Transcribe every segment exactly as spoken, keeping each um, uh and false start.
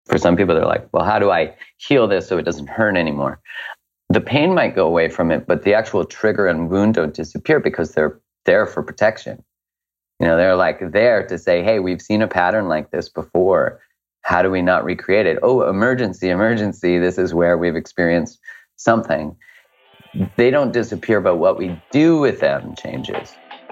For some people, they're like, well, how do I heal this so it doesn't hurt anymore? The pain might go away from it, but the actual trigger and wound don't disappear because they're there for protection. You know, they're like there to say, hey, we've seen a pattern like this before. How do we not recreate it? Oh, emergency, emergency. This is where we've experienced something. They don't disappear, but what we do with them changes.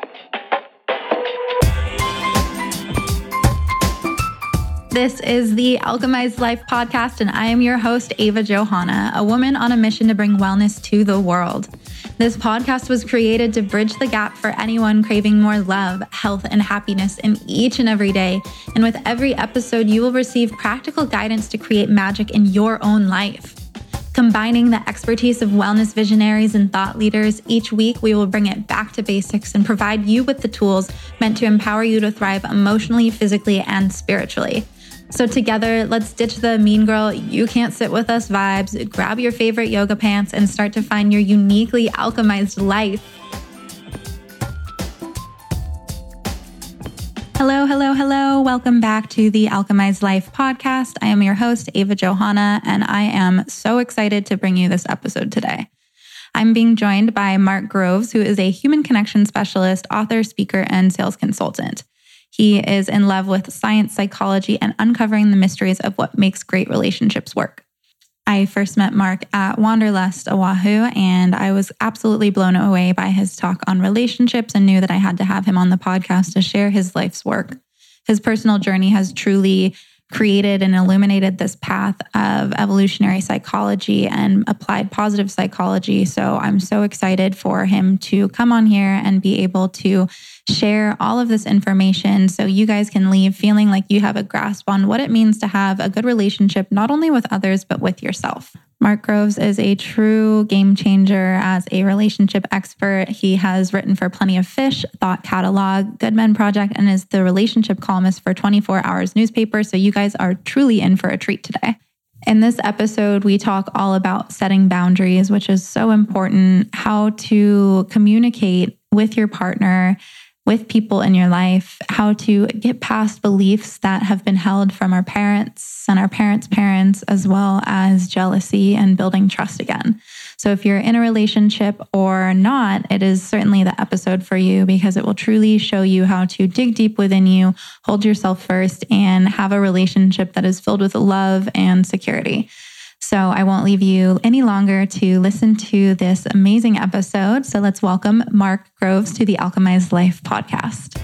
This is the Alchemized Life podcast, and I am your host, Ava Johanna, a woman on a mission to bring wellness to the world. This podcast was created to bridge the gap for anyone craving more love, health, and happiness in each and every day. And with every episode, you will receive practical guidance to create magic in your own life. Combining the expertise of wellness visionaries and thought leaders, each week we will bring it back to basics and provide you with the tools meant to empower you to thrive emotionally, physically, and spiritually. So together, let's ditch the mean girl, you can't sit with us vibes, grab your favorite yoga pants, and start to find your uniquely alchemized life. Hello, hello, hello. Welcome back to the Alchemized Life podcast. I am your host, Ava Johanna, and I am so excited to bring you this episode today. I'm being joined by Mark Groves, who is a human connection specialist, author, speaker, and sales consultant. He is in love with science, psychology, and uncovering the mysteries of what makes great relationships work. I first met Mark at Wanderlust Oahu, and I was absolutely blown away by his talk on relationships and knew that I had to have him on the podcast to share his life's work. His personal journey has truly created and illuminated this path of evolutionary psychology and applied positive psychology. So I'm so excited for him to come on here and be able to share all of this information so you guys can leave feeling like you have a grasp on what it means to have a good relationship, not only with others, but with yourself. Mark Groves is a true game changer as a relationship expert. He has written for Plenty of Fish, Thought Catalog, Good Men Project, and is the relationship columnist for twenty-four hours newspaper. So you guys are truly in for a treat today. In this episode, we talk all about setting boundaries, which is so important, how to communicate with your partner, with people in your life, how to get past beliefs that have been held from our parents and our parents' parents, as well as jealousy and building trust again. So if you're in a relationship or not, it is certainly the episode for you because it will truly show you how to dig deep within you, hold yourself first, and have a relationship that is filled with love and security. So I won't leave you any longer to listen to this amazing episode. So let's welcome Mark Groves to the Alchemized Life podcast.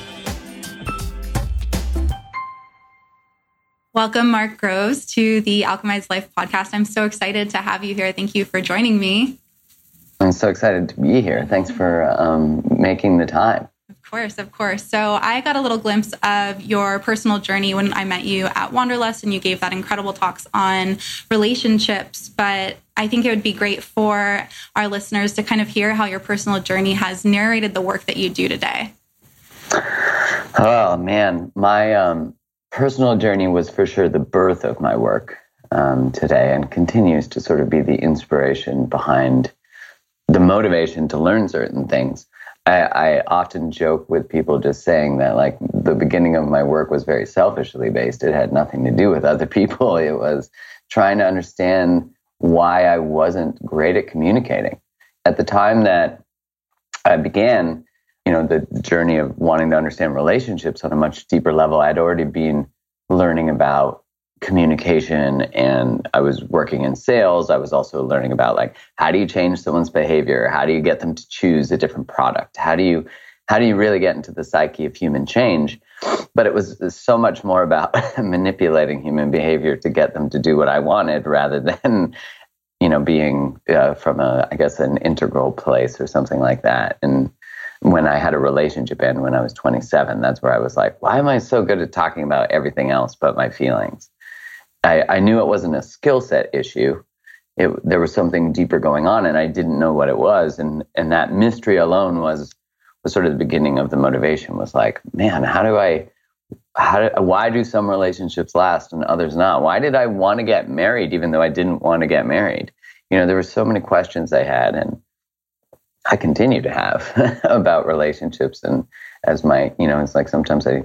Welcome, Mark Groves, to the Alchemized Life podcast. I'm so excited to have you here. Thank you for joining me. I'm so excited to be here. Thanks for um, making the time. Of course, of course. So I got a little glimpse of your personal journey when I met you at Wanderlust, and you gave that incredible talks on relationships. But I think it would be great for our listeners to kind of hear how your personal journey has narrated the work that you do today. Oh, man. My um, personal journey was for sure the birth of my work um, today, and continues to sort of be the inspiration behind the motivation to learn certain things. I, I often joke with people just saying that, like, the beginning of my work was very selfishly based. It had nothing to do with other people. It was trying to understand why I wasn't great at communicating. At the time that I began, you know, the journey of wanting to understand relationships on a much deeper level, I'd already been learning about communication, and I was working in sales. I was also learning about, like, how do you change someone's behavior? How do you get them to choose a different product? How do you how do you really get into the psyche of human change? But it was so much more about manipulating human behavior to get them to do what I wanted, rather than, you know, being uh, from a, I guess, an integral place or something like that. And when I had a relationship end when I was twenty-seven, that's where I was like, why am I so good at talking about everything else but my feelings? I, I knew it wasn't a skill set issue. It, there was something deeper going on, and I didn't know what it was. And and that mystery alone was was sort of the beginning of the motivation. Was like, man, how do I, how do, why do some relationships last and others not? Why did I want to get married even though I didn't want to get married? You know, there were so many questions I had, and I continue to have about relationships. And as my, you know, it's like sometimes I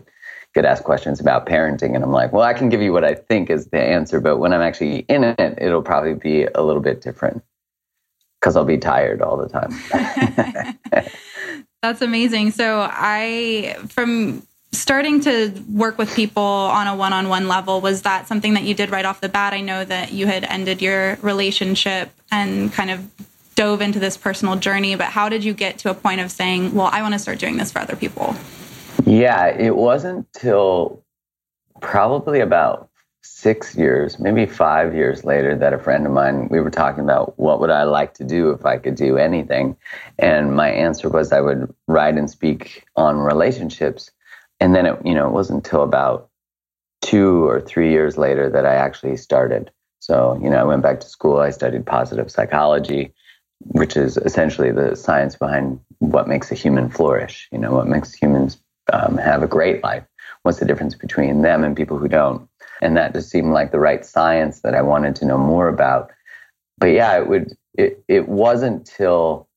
get asked questions about parenting, and I'm like, well, I can give you what I think is the answer, but when I'm actually in it, it'll probably be a little bit different because I'll be tired all the time. That's amazing. So I, from starting to work with people on a one-on-one level, was that something that you did right off the bat? I know that you had ended your relationship and kind of dove into this personal journey, but how did you get to a point of saying, well, I want to start doing this for other people? Yeah, it wasn't till probably about six years, maybe five years later, that a friend of mine, we were talking about what would I like to do if I could do anything. And my answer was I would write and speak on relationships. And then it, you know, it wasn't until about two or three years later that I actually started. So, you know, I went back to school. I studied positive psychology, which is essentially the science behind what makes a human flourish, you know, what makes humans um, have a great life. What's the difference between them and people who don't? And that just seemed like the right science that I wanted to know more about. But yeah, it would. It, it wasn't till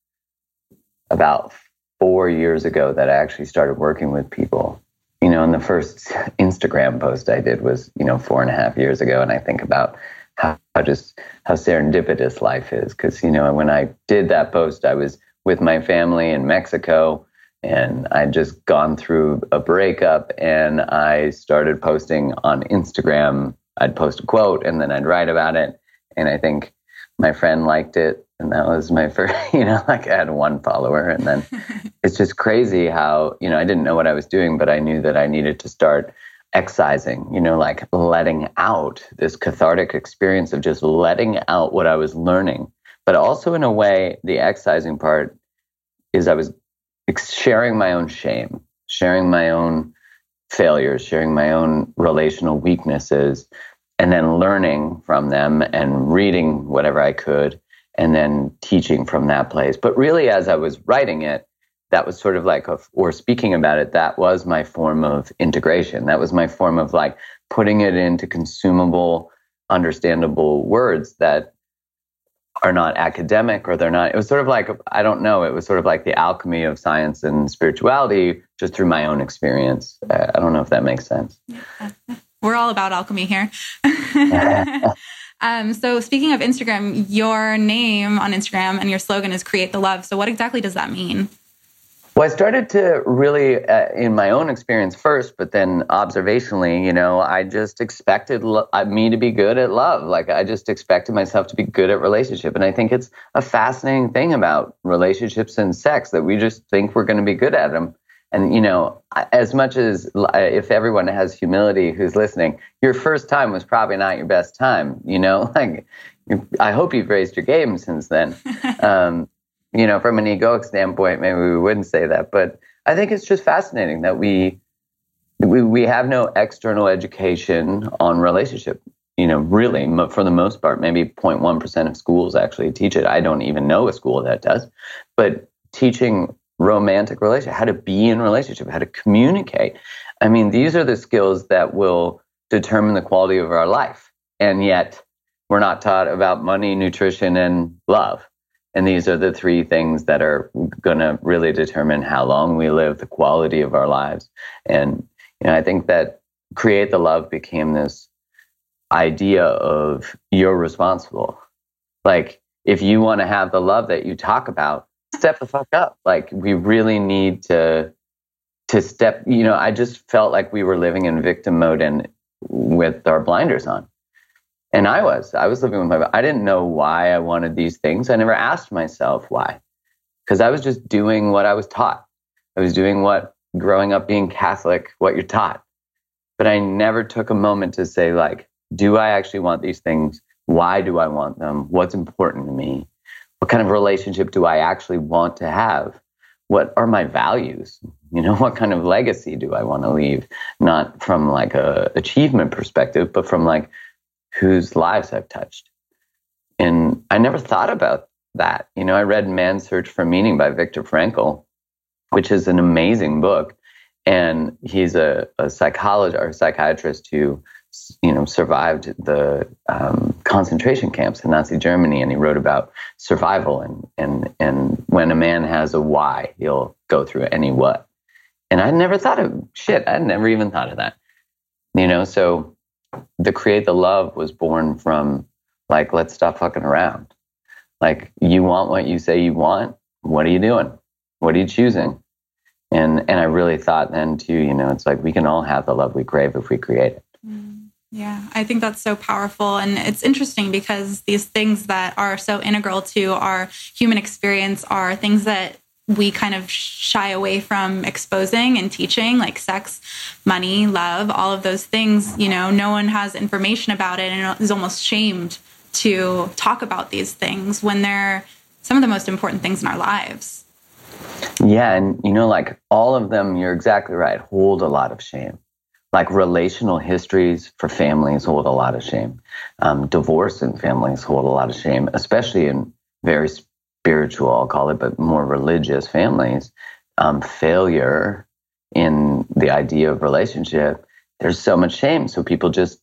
about four years ago that I actually started working with people. You know, and the first Instagram post I did was, you know, four and a half years ago. And I think about how, how just how serendipitous life is. Because, you know, when I did that post, I was with my family in Mexico. And I'd just gone through a breakup, and I started posting on Instagram. I'd post a quote and then I'd write about it. And I think my friend liked it. And that was my first, you know, like I had one follower. And then it's just crazy how, you know, I didn't know what I was doing, but I knew that I needed to start excising, you know, like letting out this cathartic experience of just letting out what I was learning. But also in a way, the excising part is I was sharing my own shame, sharing my own failures, sharing my own relational weaknesses, and then learning from them and reading whatever I could, and then teaching from that place. But really, as I was writing it, that was sort of like, a, or speaking about it, that was my form of integration. That was my form of like putting it into consumable, understandable words that are not academic, or they're not, it was sort of like, I don't know, it was sort of like the alchemy of science and spirituality just through my own experience. I don't know if that makes sense. We're all about alchemy here. um, so speaking of Instagram, your name on Instagram and your slogan is Create the Love. So what exactly does that mean? Well, I started to really, uh, in my own experience first, but then observationally, you know, I just expected lo- me to be good at love. Like I just expected myself to be good at relationship. And I think it's a fascinating thing about relationships and sex that we just think we're going to be good at them. And, you know, as much as if everyone has humility who's listening, your first time was probably not your best time, you know, like I hope you've raised your game since then. Um, You know, from an egoic standpoint, maybe we wouldn't say that, but I think it's just fascinating that we we we have no external education on relationship. You know, really, for the most part, maybe zero point one percent of schools actually teach it. I don't even know a school that does, but teaching romantic relationship, how to be in relationship, how to communicate. I mean, these are the skills that will determine the quality of our life, and yet we're not taught about money, nutrition, and love. And these are the three things that are going to really determine how long we live, the quality of our lives. And, you know, I think that Create the Love became this idea of you're responsible. Like, if you want to have the love that you talk about, step the fuck up. Like, we really need to, to step, you know, I just felt like we were living in victim mode and with our blinders on. And I was, I was living with my, I didn't know why I wanted these things. I never asked myself why, because I was just doing what I was taught. I was doing what, growing up being Catholic, what you're taught. But I never took a moment to say, like, do I actually want these things? Why do I want them? What's important to me? What kind of relationship do I actually want to have? What are my values? You know, what kind of legacy do I want to leave? Not from like a achievement perspective, but from like, whose lives I've touched. And I never thought about that. You know, I read Man's Search for Meaning by Viktor Frankl, which is an amazing book. And he's a, a psychologist or a psychiatrist who, you know, survived the um, concentration camps in Nazi Germany. And he wrote about survival. And, and, and when a man has a why, he'll go through any what. And I never thought of shit. I never even thought of that. You know, so the Create the Love was born from like, let's stop fucking around. Like, you want what you say you want. What are you doing? What are you choosing? And and I really thought then too, you know, it's like we can all have the love we crave if we create it. Mm, yeah, I think that's so powerful. And it's interesting because these things that are so integral to our human experience are things that we kind of shy away from exposing and teaching, like sex, money, love, all of those things. You know, no one has information about it and is almost shamed to talk about these things when they're some of the most important things in our lives. Yeah, and you know, like all of them, you're exactly right, hold a lot of shame. Like relational histories for families hold a lot of shame. Um, divorce in families hold a lot of shame, especially in very spiritual, I'll call it, but more religious families. Um, failure in the idea of relationship, there's so much shame. So people just,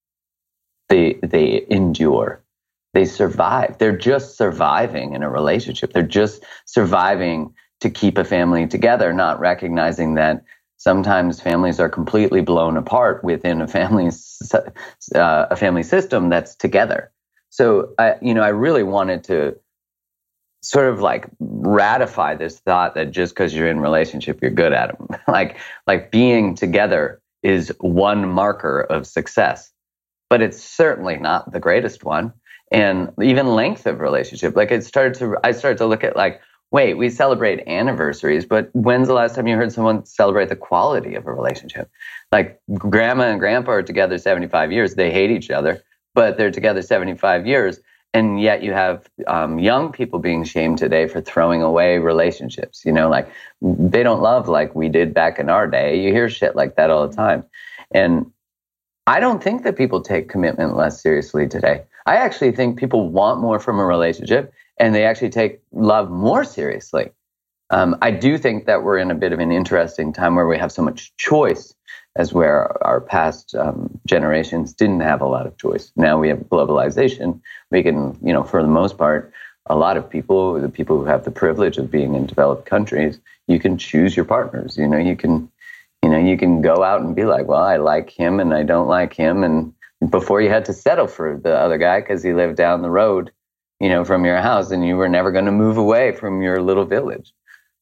they they endure. They survive. They're just surviving in a relationship. They're just surviving to keep a family together, not recognizing that sometimes families are completely blown apart within a family, uh, a family system that's together. So, I, you know, I really wanted to sort of like ratify this thought that just because you're in a relationship, you're good at them. like, like being together is one marker of success, but it's certainly not the greatest one. And even length of relationship, like it started to, I started to look at like, wait, we celebrate anniversaries, but when's the last time you heard someone celebrate the quality of a relationship? Like grandma and grandpa are together seventy-five years. They hate each other, but they're together seventy-five years. And yet you have um, young people being shamed today for throwing away relationships. You know, like they don't love like we did back in our day. You hear shit like that all the time. And I don't think that people take commitment less seriously today. I actually think people want more from a relationship and they actually take love more seriously. Um, I do think that we're in a bit of an interesting time where we have so much choice as where our past um, generations didn't have a lot of choice. Now we have globalization. We can, you know, for the most part, a lot of people, the people who have the privilege of being in developed countries, you can choose your partners. You know, you can, you know, you can go out and be like, well, I like him and I don't like him. And before you had to settle for the other guy because he lived down the road, you know, from your house and you were never going to move away from your little village.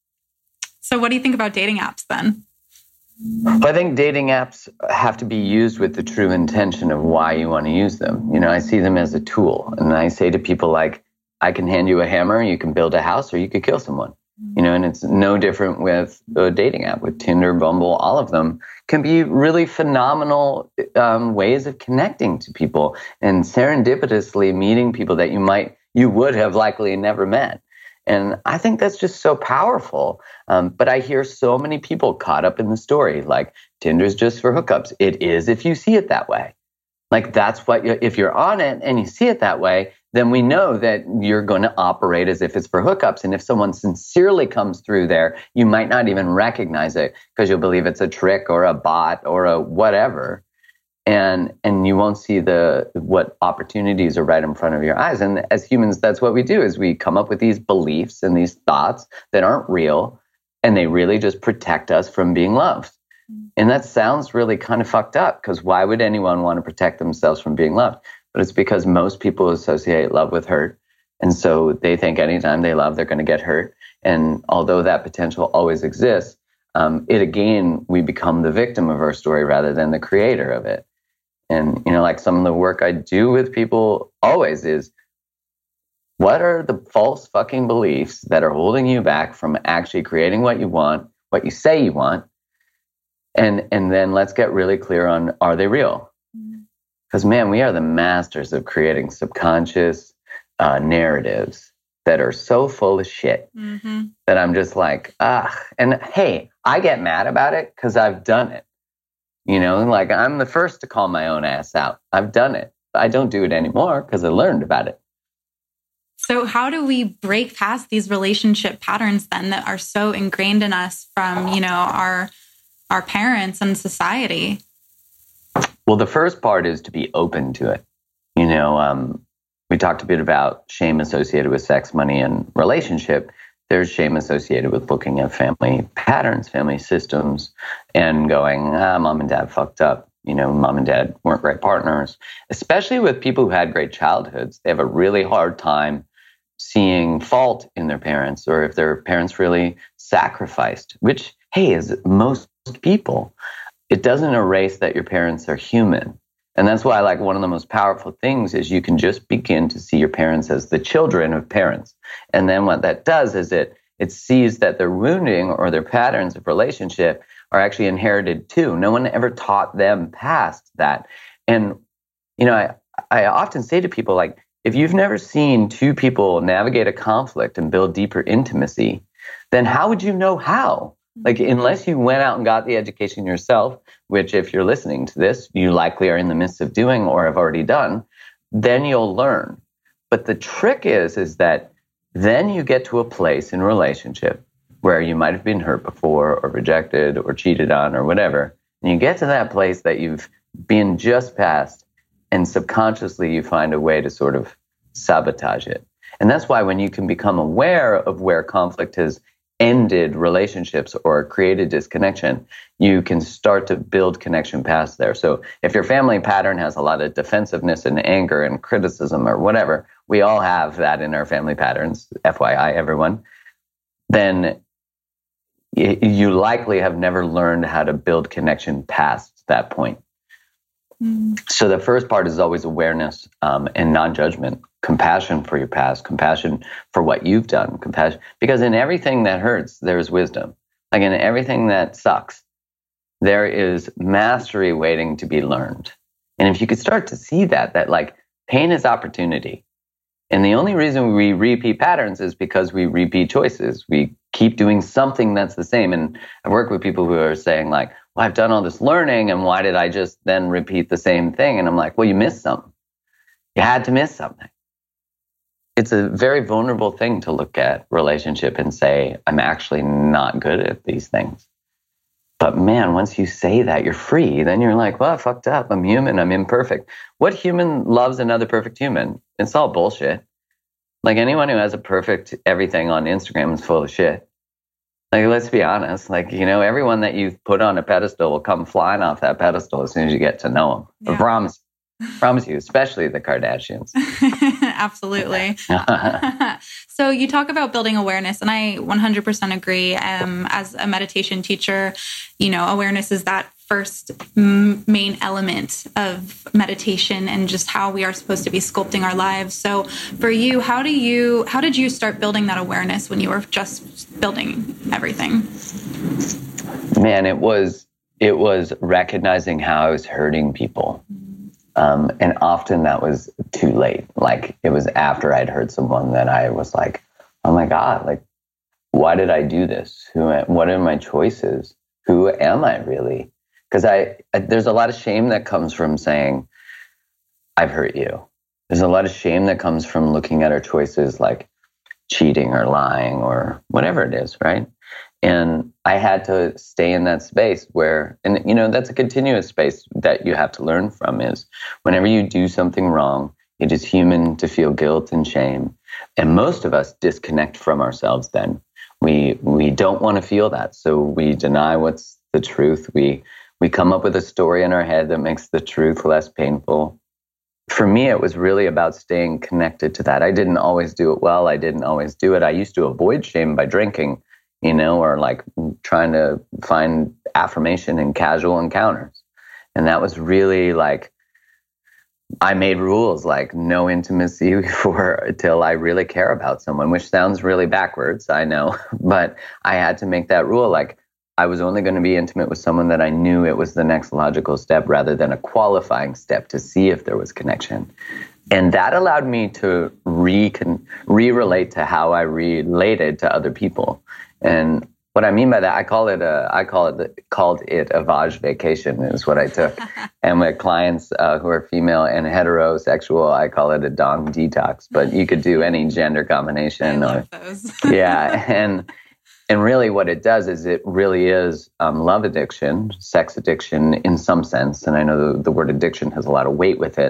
So what do you think about dating apps then? Well, I think dating apps have to be used with the true intention of why you want to use them. You know, I see them as a tool. And I say to people like, I can hand you a hammer, you can build a house, or you could kill someone. You know, and it's no different with a dating app, with Tinder, Bumble, all of them can be really phenomenal um, ways of connecting to people and serendipitously meeting people that you might, you would have likely never met. And I think that's just so powerful. Um, but I hear so many people caught up in the story, like Tinder's just for hookups. It is if you see it that way. Like that's what, you, if you're on it and you see it that way, then we know that you're going to operate as if it's for hookups. And if someone sincerely comes through there, you might not even recognize it because you'll believe it's a trick or a bot or a whatever. And and you won't see the what opportunities are right in front of your eyes. And as humans, that's what we do is we come up with these beliefs and these thoughts that aren't real. And they really just protect us from being loved. And that sounds really kind of fucked up because why would anyone want to protect themselves from being loved? But it's because most people associate love with hurt. And so they think anytime they love, they're going to get hurt. And although that potential always exists, um, it again, we become the victim of our story rather than the creator of it. And, you know, like some of the work I do with people always is, what are the false fucking beliefs that are holding you back from actually creating what you want, what you say you want? And and then let's get really clear on, are they real? Because, man, we are the masters of creating subconscious uh, narratives that are so full of shit mm-hmm. that I'm just like, ah. And hey, I get mad about it because I've done it. You know, like I'm the first to call my own ass out. I've done it. But I don't do it anymore because I learned about it. So how do we break past these relationship patterns then that are so ingrained in us from, you know, our our parents and society? Well, the first part is to be open to it. You know, um, we talked a bit about shame associated with sex, money, and relationship. there's shame associated with looking at family patterns, family systems, and going, ah, mom and dad fucked up. You know, mom and dad weren't great partners, especially with people who had great childhoods. They have a really hard time seeing fault in their parents, or if their parents really sacrificed, which, hey, is most people. It doesn't erase that your parents are human. And that's why, like, one of the most powerful things is you can just begin to see your parents as the children of parents. And then what that does is it it sees that their wounding or their patterns of relationship are actually inherited too. No one ever taught them past that. And, you know, I, I often say to people, like, if you've never seen two people navigate a conflict and build deeper intimacy, then how would you know how? Like, unless you went out and got the education yourself, which if you're listening to this, you likely are in the midst of doing or have already done, then you'll learn. But the trick is, is that then you get to a place in relationship where you might have been hurt before or rejected or cheated on or whatever. And you get to that place that you've been just past, and subconsciously you find a way to sort of sabotage it. And that's why when you can become aware of where conflict has ended relationships or created disconnection, you can start to build connection past there. So if your family pattern has a lot of defensiveness and anger and criticism or whatever, we all have that in our family patterns, F Y I, everyone, then you likely have never learned how to build connection past that point. Mm. So the first part is always awareness um, and non-judgment, compassion for your past, compassion for what you've done, compassion, because in everything that hurts, there's wisdom. Like in everything that sucks, there is mastery waiting to be learned. And if you could start to see that, that like pain is opportunity. And the only reason we repeat patterns is because we repeat choices. We keep doing something that's the same. And I work with people who are saying like, well, I've done all this learning, and why did I just then repeat the same thing? And I'm like, well, you missed something. You had to miss something. It's a very vulnerable thing to look at relationship and say, I'm actually not good at these things. But man, once you say that, you're free. Then you're like, well, I fucked up. I'm human. I'm imperfect. What human loves another perfect human? It's all bullshit. Like anyone who has a perfect everything on Instagram is full of shit. Like, let's be honest. Like, you know, everyone that you've put on a pedestal will come flying off that pedestal as soon as you get to know them. Yeah. I promise. Promise you, especially the Kardashians. Absolutely. So you talk about building awareness, and I one hundred percent agree. Um, as a meditation teacher, you know, awareness is that first m- main element of meditation and just how we are supposed to be sculpting our lives. So for you, how do you, how did you start building that awareness when you were just building everything? Man, it was, it was recognizing how I was hurting people. Um, and often that was too late. Like it was after I'd hurt someone that I was like, oh my God, like, why did I do this? Who, what are my choices? Who am I really? Because I, I, there's a lot of shame that comes from saying, I've hurt you. There's a lot of shame that comes from looking at our choices like cheating or lying or whatever it is, right? And I had to stay in that space where, and you know, that's a continuous space that you have to learn from is whenever you do something wrong, it is human to feel guilt and shame. And most of us disconnect from ourselves then. We we don't want to feel that. So we deny what's the truth. We we come up with a story in our head that makes the truth less painful. For me, it was really about staying connected to that. I didn't always do it well. I didn't always do it. I used to avoid shame by drinking, you know, or like trying to find affirmation in casual encounters. And that was really like, I made rules like no intimacy for until I really care about someone, which sounds really backwards, I know. But I had to make that rule. Like I was only going to be intimate with someone that I knew it was the next logical step rather than a qualifying step to see if there was connection. And that allowed me to re re-relate to how I related to other people. And what I mean by that, I call it a, I call it, called it a Vaj vacation is what I took. And with clients uh, who are female and heterosexual, I call it a dong detox, but you could do any gender combination. I or, love those. yeah. And, and really what it does is it really is um, love addiction, sex addiction in some sense. And I know the, the word addiction has a lot of weight with it.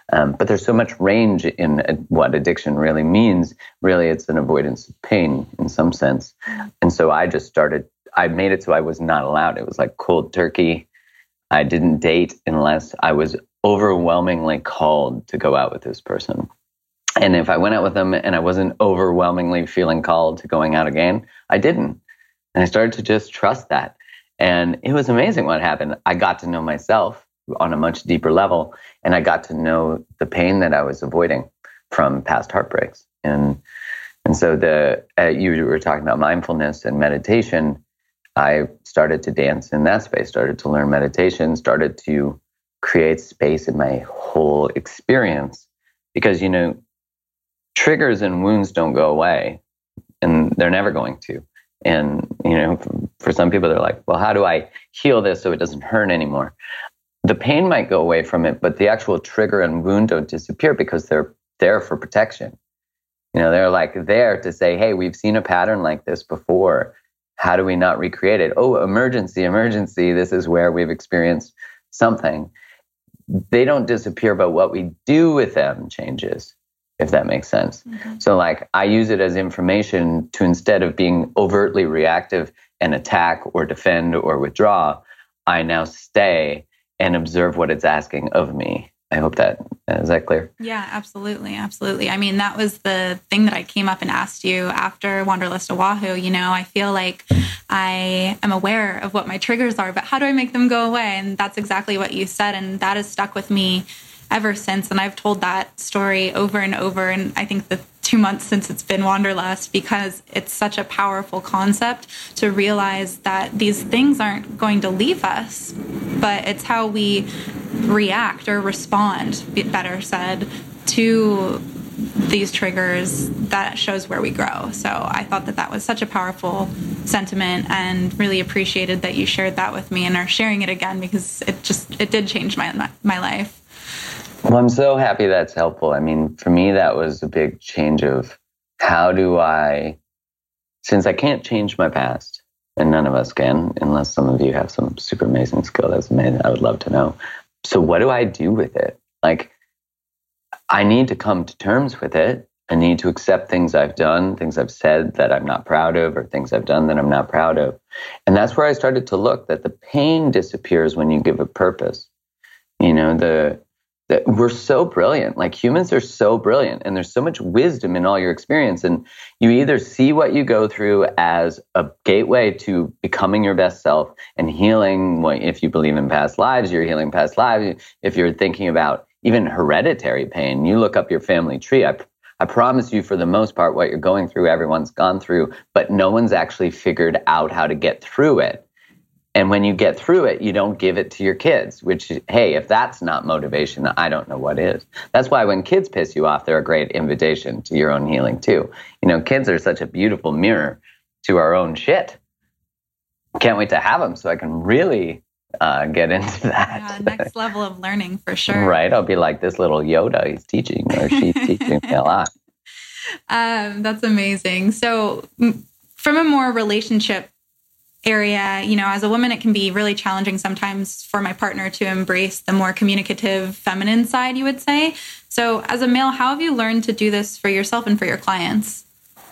Um, but there's so much range in uh, what addiction really means. Really, it's an avoidance of pain in some sense. And so I just started, I made it so I was not allowed. It was like cold turkey. I didn't date unless I was overwhelmingly called to go out with this person. And if I went out with them and I wasn't overwhelmingly feeling called to going out again, I didn't. And I started to just trust that. And it was amazing what happened. I got to know myself on a much deeper level, and I got to know the pain that I was avoiding from past heartbreaks. And and so the uh, you were talking about mindfulness and meditation. I started to dance in that space, started to learn meditation, started to create space in my whole experience, because, you know, triggers and wounds don't go away, and they're never going to. And, you know, for some people, they're like, well, how do I heal this so it doesn't hurt anymore? The pain might go away from it, but the actual trigger and wound don't disappear because they're there for protection. You know, they're like there to say, hey, we've seen a pattern like this before. How do we not recreate it? Oh, emergency, emergency. This is where we've experienced something. They don't disappear, but what we do with them changes, if that makes sense. Mm-hmm. So like I use it as information to, instead of being overtly reactive and attack or defend or withdraw, I now stay and observe what it's asking of me. I hope that, is that clear? Yeah, absolutely. Absolutely. I mean, that was the thing that I came up and asked you after Wanderlust Oahu. You know, I feel like I am aware of what my triggers are, but how do I make them go away? And that's exactly what you said. And that has stuck with me ever since. And I've told that story over and over. And I think the two months since it's been Wanderlust, because it's such a powerful concept to realize that these things aren't going to leave us, but it's how we react or respond, better said, to these triggers that shows where we grow. So I thought that that was such a powerful sentiment, and really appreciated that you shared that with me and are sharing it again, because it just, it did change my my life. Well, I'm so happy that's helpful. I mean, for me, that was a big change of how do I, since I can't change my past, and none of us can, unless some of you have some super amazing skill that's amazing, I would love to know. So what do I do with it? Like, I need to come to terms with it. I need to accept things I've done, things I've said that I'm not proud of, or things I've done that I'm not proud of. And that's where I started to look, that the pain disappears when you give it purpose. You know, the that we're so brilliant. Like, humans are so brilliant, and there's so much wisdom in all your experience. And you either see what you go through as a gateway to becoming your best self and healing. If you believe in past lives, you're healing past lives. If you're thinking about even hereditary pain, you look up your family tree. I, I promise you, for the most part, what you're going through, everyone's gone through, but no one's actually figured out how to get through it. And when you get through it, you don't give it to your kids, which, hey, if that's not motivation, I don't know what is. That's why when kids piss you off, they're a great invitation to your own healing too. You know, kids are such a beautiful mirror to our own shit. Can't wait to have them so I can really uh, get into that. Yeah, next level of learning for sure. Right. I'll be like this little Yoda. He's teaching, or she's teaching me a lot. Um, that's amazing. So from a more relationship area, you know, as a woman, it can be really challenging sometimes for my partner to embrace the more communicative feminine side, you would say. So as a male, how have you learned to do this for yourself and for your clients?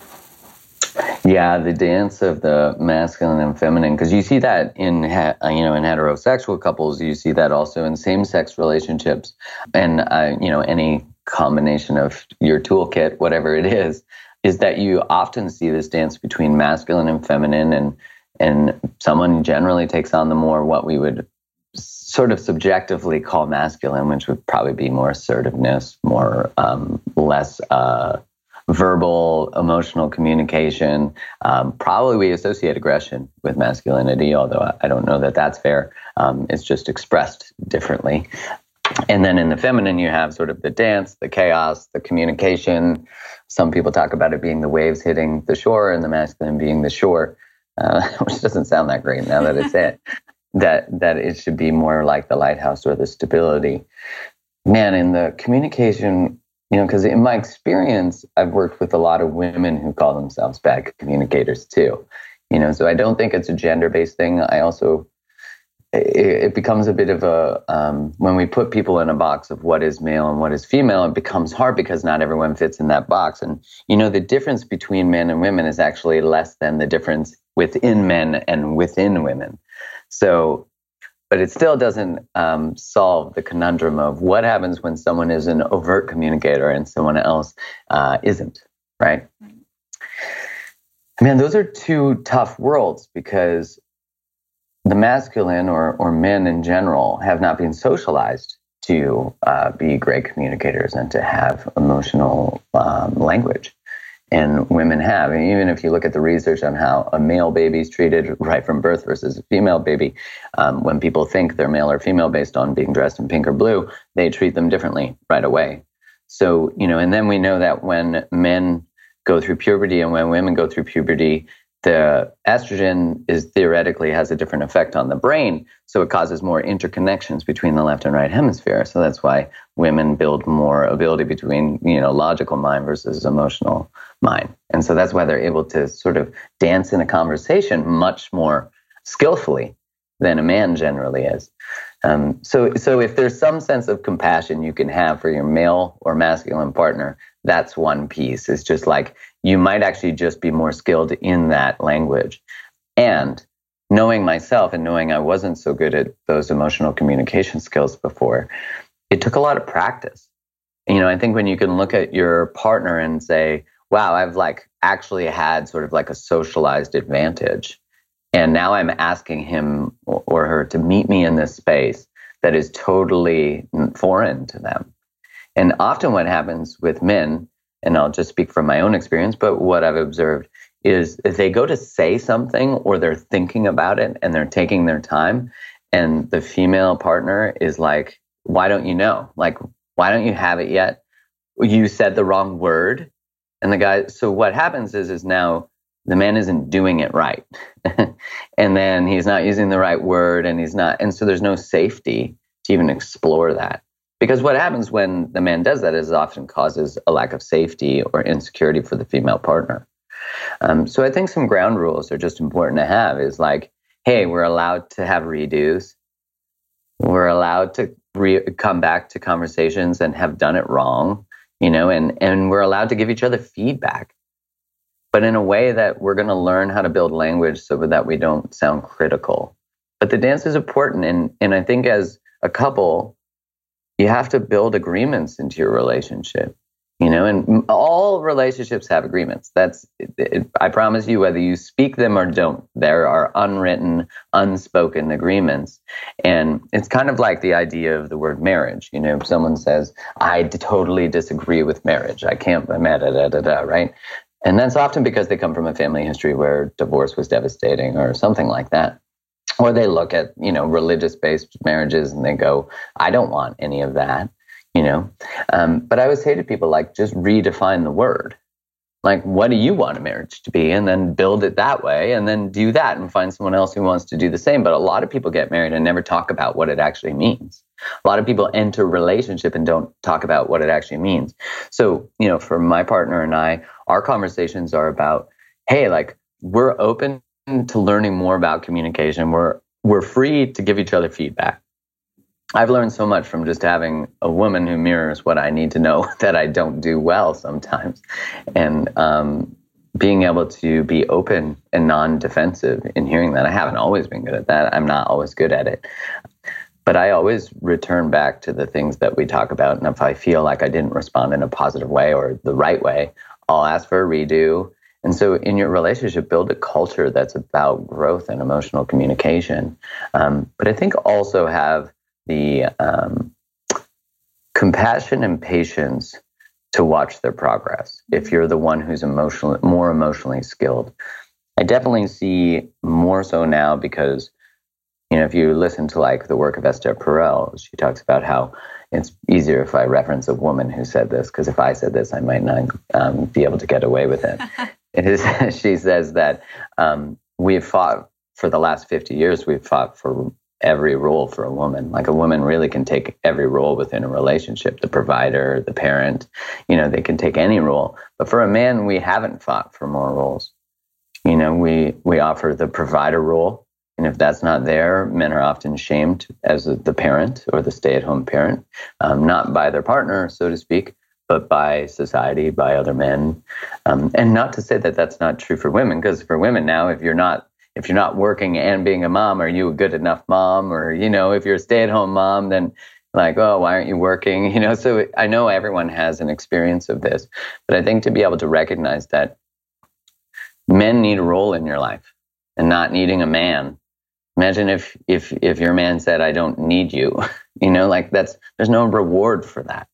Yeah, the dance of the masculine and feminine, because you see that in, you know, in heterosexual couples, you see that also in same-sex relationships, and, uh, you know, any combination of your toolkit, whatever it is, is that you often see this dance between masculine and feminine, and And someone generally takes on the more what we would sort of subjectively call masculine, which would probably be more assertiveness, more um, less uh, verbal, emotional communication. Um, probably we associate aggression with masculinity, although I don't know that that's fair. Um, it's just expressed differently. And then in the feminine, you have sort of the dance, the chaos, the communication. Some people talk about it being the waves hitting the shore, and the masculine being the shore. Uh, which doesn't sound that great now that it's it, that that it should be more like the lighthouse or the stability. Man, in the communication, you know, because in my experience, I've worked with a lot of women who call themselves bad communicators too. You know, so I don't think it's a gender-based thing. I also it, it becomes a bit of a, um, when we put people in a box of what is male and what is female, it becomes hard because not everyone fits in that box. And, you know, the difference between men and women is actually less than the difference within men and within women. So, but it still doesn't um, solve the conundrum of what happens when someone is an overt communicator and someone else uh, isn't, right? Man, those are two tough worlds because the masculine or, or men in general have not been socialized to uh, be great communicators and to have emotional um, language. And women have. And even if you look at the research on how a male baby is treated right from birth versus a female baby, um, when people think they're male or female based on being dressed in pink or blue, they treat them differently right away. So, you know, and then we know that when men go through puberty and when women go through puberty, the estrogen is theoretically has a different effect on the brain. So it causes more interconnections between the left and right hemisphere. So that's why women build more ability between, you know, logical mind versus emotional mind. And so that's why they're able to sort of dance in a conversation much more skillfully than a man generally is. Um, so, so if there's some sense of compassion you can have for your male or masculine partner, that's one piece. It's just like you might actually just be more skilled in that language. And knowing myself and knowing I wasn't so good at those emotional communication skills before, it took a lot of practice. You know, I think when you can look at your partner and say, wow, I've like actually had sort of like a socialized advantage. And now I'm asking him or her to meet me in this space that is totally foreign to them. And often what happens with men, and I'll just speak from my own experience, but what I've observed is if they go to say something or they're thinking about it and they're taking their time, and the female partner is like, why don't you know? Like, why don't you have it yet? You said the wrong word. And the guy, so what happens is, is now the man isn't doing it right. And then he's not using the right word and he's not, and so there's no safety to even explore that. Because what happens when the man does that is it often causes a lack of safety or insecurity for the female partner. Um, so I think some ground rules are just important to have is like, hey, we're allowed to have redos. We're allowed to re- come back to conversations and have done it wrong, you know, and, and we're allowed to give each other feedback, but in a way that we're going to learn how to build language so that we don't sound critical. But the dance is important. And, and I think as a couple, you have to build agreements into your relationship, you know, and all relationships have agreements. That's, it, it, I promise you, whether you speak them or don't, there are unwritten, unspoken agreements. And it's kind of like the idea of the word marriage. You know, if someone says, I totally disagree with marriage, I can't, da, da, da, da, da, right? And that's often because they come from a family history where divorce was devastating or something like that. Or they look at, you know, religious-based marriages and they go, I don't want any of that, you know. Um, but I always say to people, like, just redefine the word. Like, what do you want a marriage to be? And then build it that way and then do that and find someone else who wants to do the same. But a lot of people get married and never talk about what it actually means. A lot of people enter a relationship and don't talk about what it actually means. So, you know, for my partner and I, our conversations are about, hey, like, we're open to learning more about communication. We're we're free to give each other feedback. I've learned so much from just having a woman who mirrors what I need to know that I don't do well sometimes, and um, being able to be open and non-defensive in hearing that. I haven't always been good at that. I'm not always good at it, but I always return back to the things that we talk about. And if I feel like I didn't respond in a positive way or the right way, I'll ask for a redo. And so in your relationship, build a culture that's about growth and emotional communication. Um, but I think also have the um, compassion and patience to watch their progress. If you're the one who's emotional, more emotionally skilled, I definitely see more so now because, you know, if you listen to like the work of Esther Perel, she talks about how it's easier if I reference a woman who said this, because if I said this, I might not um, be able to get away with it. It is, she says that um, we've fought for the last fifty years, we've fought for every role for a woman. Like a woman really can take every role within a relationship, the provider, the parent, you know, they can take any role. But for a man, we haven't fought for more roles. You know, we, we offer the provider role And if that's not there, men are often shamed as the parent or the stay-at-home parent, um, not by their partner, so to speak, but by society, by other men. Um, and not to say that that's not true for women, because for women now, if you're not if you're not working and being a mom, are you a good enough mom? Or, you know, if you're a stay-at-home mom, then like, oh, why aren't you working? You know, so I know everyone has an experience of this, but I think to be able to recognize that men need a role in your life and not needing a man. Imagine if if if your man said, I don't need you, you know, like that's, there's no reward for that.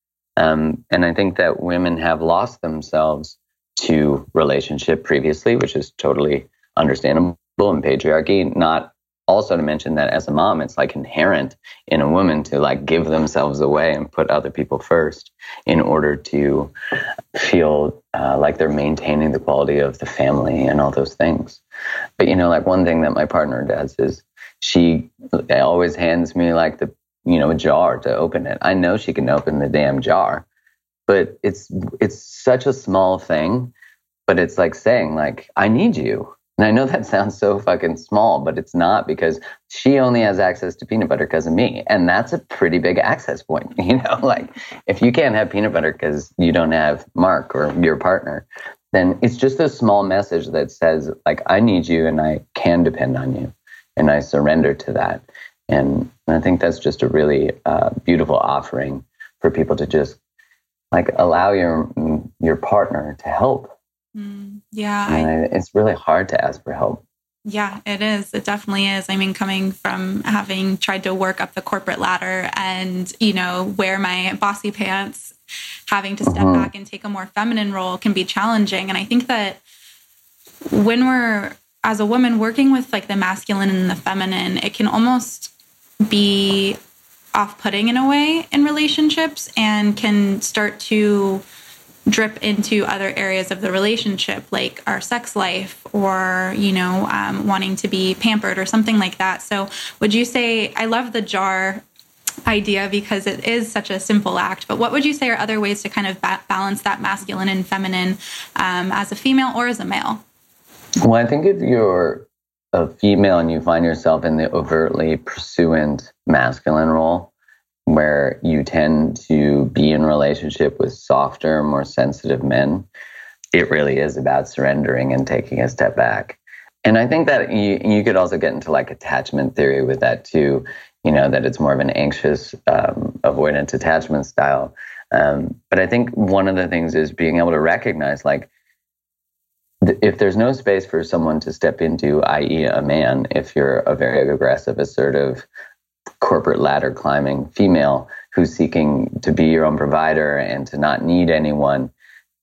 Um, and I think that women have lost themselves to relationship previously, which is totally understandable in patriarchy. Not also to mention that as a mom, it's like inherent in a woman to like give themselves away and put other people first in order to feel uh, like they're maintaining the quality of the family and all those things. But, you know, like one thing that my partner does is she always hands me like the, you know, a jar to open it. I know she can open the damn jar, but it's, it's such a small thing, but it's like saying like, I need you. And I know that sounds so fucking small, but it's not, because she only has access to peanut butter because of me. And that's a pretty big access point. You know, like if you can't have peanut butter because you don't have Mark or your partner, then it's just a small message that says like, I need you and I can depend on you. And I surrender to that. And I think that's just a really uh, beautiful offering for people to just like allow your, your partner to help. Mm, yeah. I, it's really hard to ask for help. Yeah, it is. It definitely is. I mean, coming from having tried to work up the corporate ladder and, you know, wear my bossy pants, having to step mm-hmm. back and take a more feminine role can be challenging. And I think that when we're, as a woman, working with like the masculine and the feminine, it can almost be off-putting in a way in relationships and can start to drip into other areas of the relationship, like our sex life or, you know, um, wanting to be pampered or something like that. So would you say, I love the jar idea because it is such a simple act, but what would you say are other ways to kind of ba- balance that masculine and feminine um, as a female or as a male? Well, I think if you're a female and you find yourself in the overtly pursuant masculine role, where you tend to be in relationship with softer, more sensitive men, it really is about surrendering and taking a step back. And I think that you, you could also get into like attachment theory with that too, you know, that it's more of an anxious, um, avoidant attachment style. Um, but I think one of the things is being able to recognize like, th- if there's no space for someone to step into, that is a man, if you're a very aggressive, assertive, corporate ladder climbing female who's seeking to be your own provider and to not need anyone,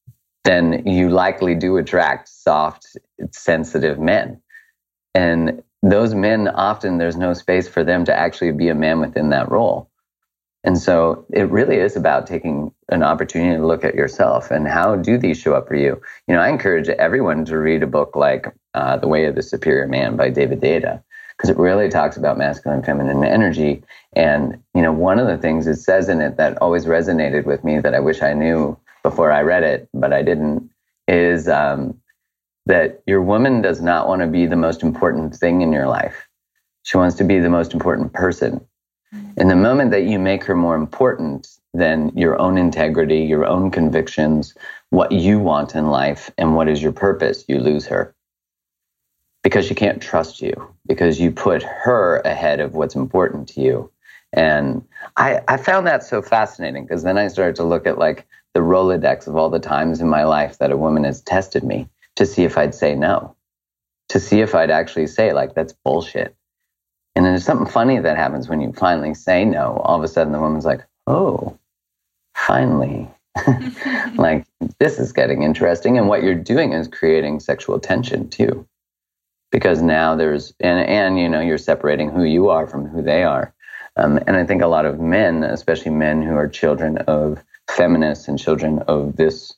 then you likely do attract soft, sensitive men. And those men, often there's no space for them to actually be a man within that role. And so it really is about taking an opportunity to look at yourself and how do these show up for you? You know, I encourage everyone to read a book like uh, The Way of the Superior Man by David Deida, because it really talks about masculine and feminine energy. And, you know, one of the things it says in it that always resonated with me that I wish I knew before I read it, but I didn't, is um, that your woman does not want to be the most important thing in your life. She wants to be the most important person. In the moment that you make her more important than your own integrity, your own convictions, what you want in life, and what is your purpose, you lose her. Because she can't trust you, because you put her ahead of what's important to you. And I, I found that so fascinating, because then I started to look at like the Rolodex of all the times in my life that a woman has tested me to see if I'd say no, to see if I'd actually say like, that's bullshit. And then there's something funny that happens when you finally say no. All of a sudden the woman's like, oh, finally. Like, this is getting interesting. And what you're doing is creating sexual tension too. Because now there's, and, and, you know, you're separating who you are from who they are. Um, and I think a lot of men, especially men who are children of feminists and children of this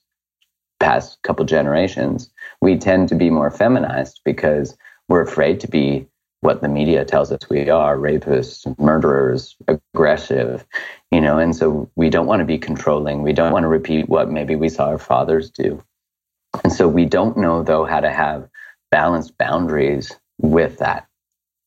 past couple generations, we tend to be more feminized because we're afraid to be what the media tells us we are, rapists, murderers, aggressive, you know, and so we don't want to be controlling. We don't want to repeat what maybe we saw our fathers do. And so we don't know, though, how to have balanced boundaries with that.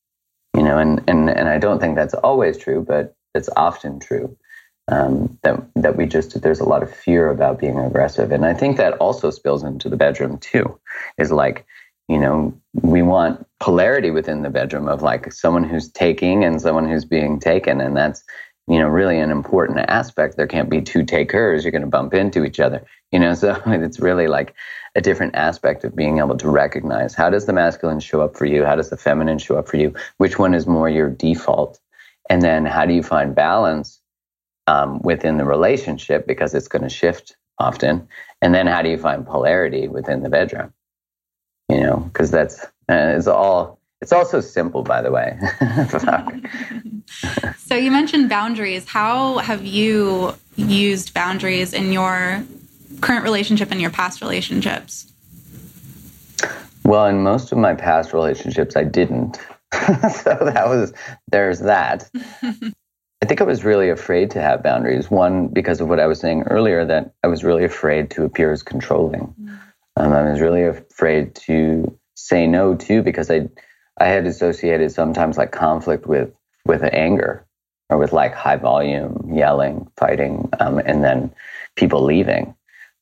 you know, and, and, and I don't think that's always true, but it's often true. Um, that that we just, there's a lot of fear about being aggressive. And I think that also spills into the bedroom too, is like, you know, we want polarity within the bedroom of like someone who's taking and someone who's being taken. And that's, you know, really an important aspect. There can't be two takers. You're going to bump into each other, you know, so it's really like a different aspect of being able to recognize, how does the masculine show up for you? How does the feminine show up for you? Which one is more your default? And then how do you find balance Um, within the relationship, because it's going to shift often. And then how do you find polarity within the bedroom? You know, because that's, uh, it's all, it's all so simple, by the way. So you mentioned boundaries. How have you used boundaries in your current relationship and your past relationships? Well, in most of my past relationships, I didn't. So that was, there's that. I think I was really afraid to have boundaries. One, because of what I was saying earlier, that I was really afraid to appear as controlling. Mm. Um, I was really afraid to say no too, because I, I had associated sometimes like conflict with with anger, or with like high volume yelling, fighting, um, and then people leaving.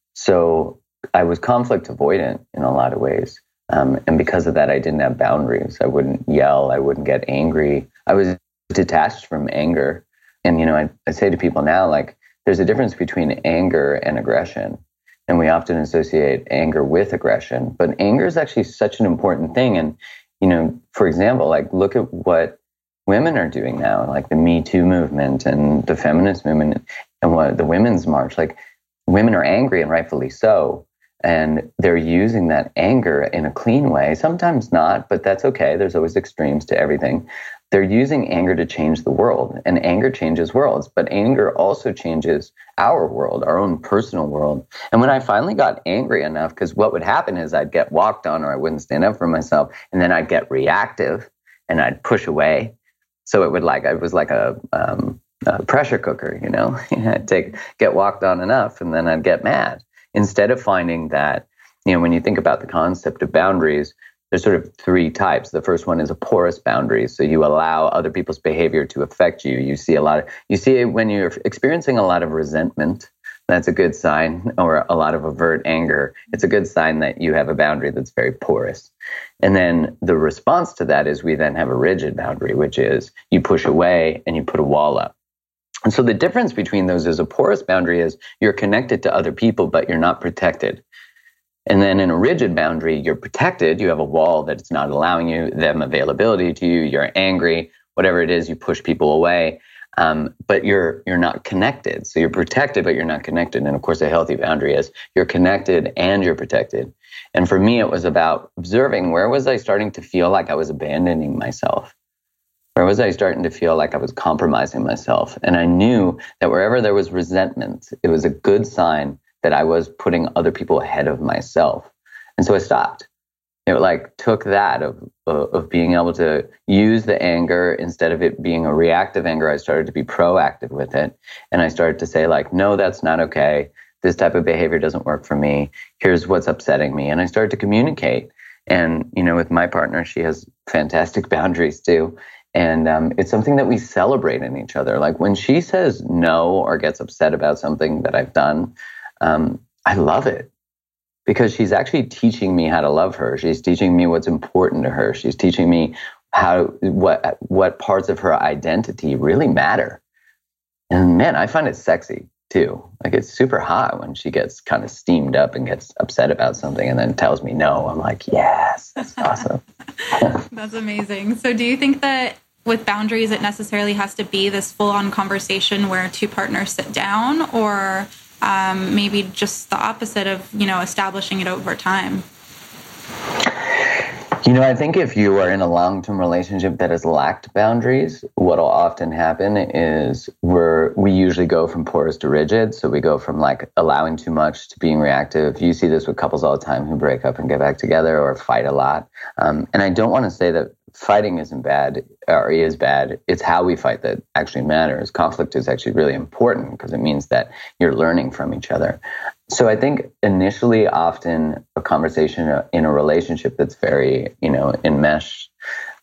So I was conflict avoidant in a lot of ways, um, and because of that, I didn't have boundaries. I wouldn't yell. I wouldn't get angry. I was detached from anger. And, you know, I, I say to people now, like, there's a difference between anger and aggression. And we often associate anger with aggression. But anger is actually such an important thing. And, you know, for example, like, look at what women are doing now, like the Me Too movement and the feminist movement and what the Women's March. Like, women are angry, and rightfully so. And they're using that anger in a clean way. Sometimes not, but that's okay. There's always extremes to everything. They're using anger to change the world, and anger changes worlds, but anger also changes our world, our own personal world. And when I finally got angry enough, because what would happen is I'd get walked on, or I wouldn't stand up for myself, and then I'd get reactive and I'd push away. So it would like, it was like a, um, a pressure cooker, you know, I'd take, get walked on enough, and then I'd get mad. Instead of finding that, you know, when you think about the concept of boundaries, there's sort of three types. The first one is a porous boundary. So you allow other people's behavior to affect you. You see a lot of, you see it when you're experiencing a lot of resentment. That's a good sign, or a lot of overt anger. It's a good sign that you have a boundary that's very porous. And then the response to that is we then have a rigid boundary, which is you push away and you put a wall up. And so the difference between those is a porous boundary is you're connected to other people, but you're not protected. And then in a rigid boundary, you're protected. You have a wall that it's not allowing you them availability to you. You're angry, whatever it is, you push people away, um, but you're you're not connected. So you're protected, but you're not connected. And of course, a healthy boundary is you're connected and you're protected. And for me, it was about observing, where was I starting to feel like I was abandoning myself? Where was I starting to feel like I was compromising myself? And I knew that wherever there was resentment, it was a good sign that I was putting other people ahead of myself. And so I stopped. It like took that of, of being able to use the anger instead of it being a reactive anger. I started to be proactive with it. And I started to say like, no, that's not okay. This type of behavior doesn't work for me. Here's what's upsetting me. And I started to communicate. And, you know, with my partner, she has fantastic boundaries too. And um, it's something that we celebrate in each other. Like when she says no or gets upset about something that I've done, Um, I love it, because she's actually teaching me how to love her. She's teaching me what's important to her. She's teaching me how what what parts of her identity really matter. And man, I find it sexy too. Like it's super hot when she gets kind of steamed up and gets upset about something and then tells me no. I'm like, yes, that's awesome. That's amazing. So do you think that with boundaries, it necessarily has to be this full-on conversation where two partners sit down, or Um, maybe just the opposite of, you know, establishing it over time? You know, I think if you are in a long-term relationship that has lacked boundaries, what'll often happen is we're, we usually go from porous to rigid. So we go from like allowing too much to being reactive. You see this with couples all the time who break up and get back together or fight a lot. Um, and I don't want to say that fighting isn't bad or is bad. It's how we fight that actually matters. Conflict is actually really important because it means that you're learning from each other. So I think initially, often a conversation in a relationship that's very, you know, enmeshed,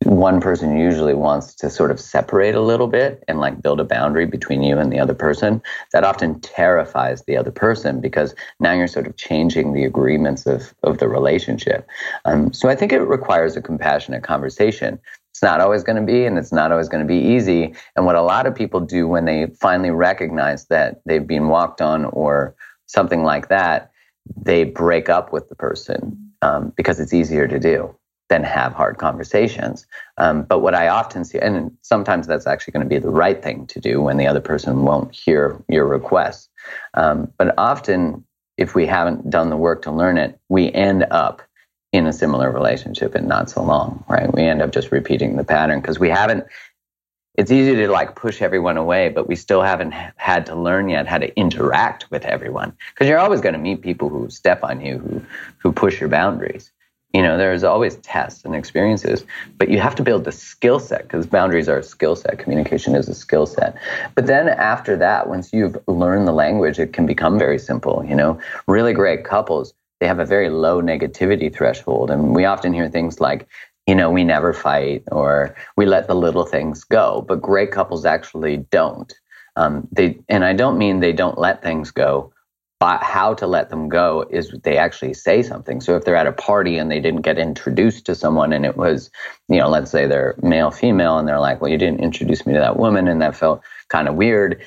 one person usually wants to sort of separate a little bit and like build a boundary between you and the other person. That often terrifies the other person because now you're sort of changing the agreements of, of the relationship. Um, so I think it requires a compassionate conversation. It's not always going to be, and it's not always going to be easy. And what a lot of people do when they finally recognize that they've been walked on or something like that, they break up with the person um, because it's easier to do than have hard conversations. Um, but what I often see, and sometimes that's actually going to be the right thing to do when the other person won't hear your requests. Um, but often, if we haven't done the work to learn it, we end up in a similar relationship in not so long, right? We end up just repeating the pattern because we haven't, it's easy to like push everyone away, but we still haven't had to learn yet how to interact with everyone. Because you're always going to meet people who step on you, who who push your boundaries. You know, there's always tests and experiences, but you have to build the skill set because boundaries are a skill set. Communication is a skill set. But then after that, once you've learned the language, it can become very simple. You know, really great couples, they have a very low negativity threshold. And we often hear things like, you know, we never fight or we let the little things go. But great couples actually don't. Um, they, and I don't mean they don't let things go. But how to let them go is they actually say something. So if they're at a party and they didn't get introduced to someone and it was, you know, let's say they're male, female, and they're like, well, you didn't introduce me to that woman and that felt kind of weird.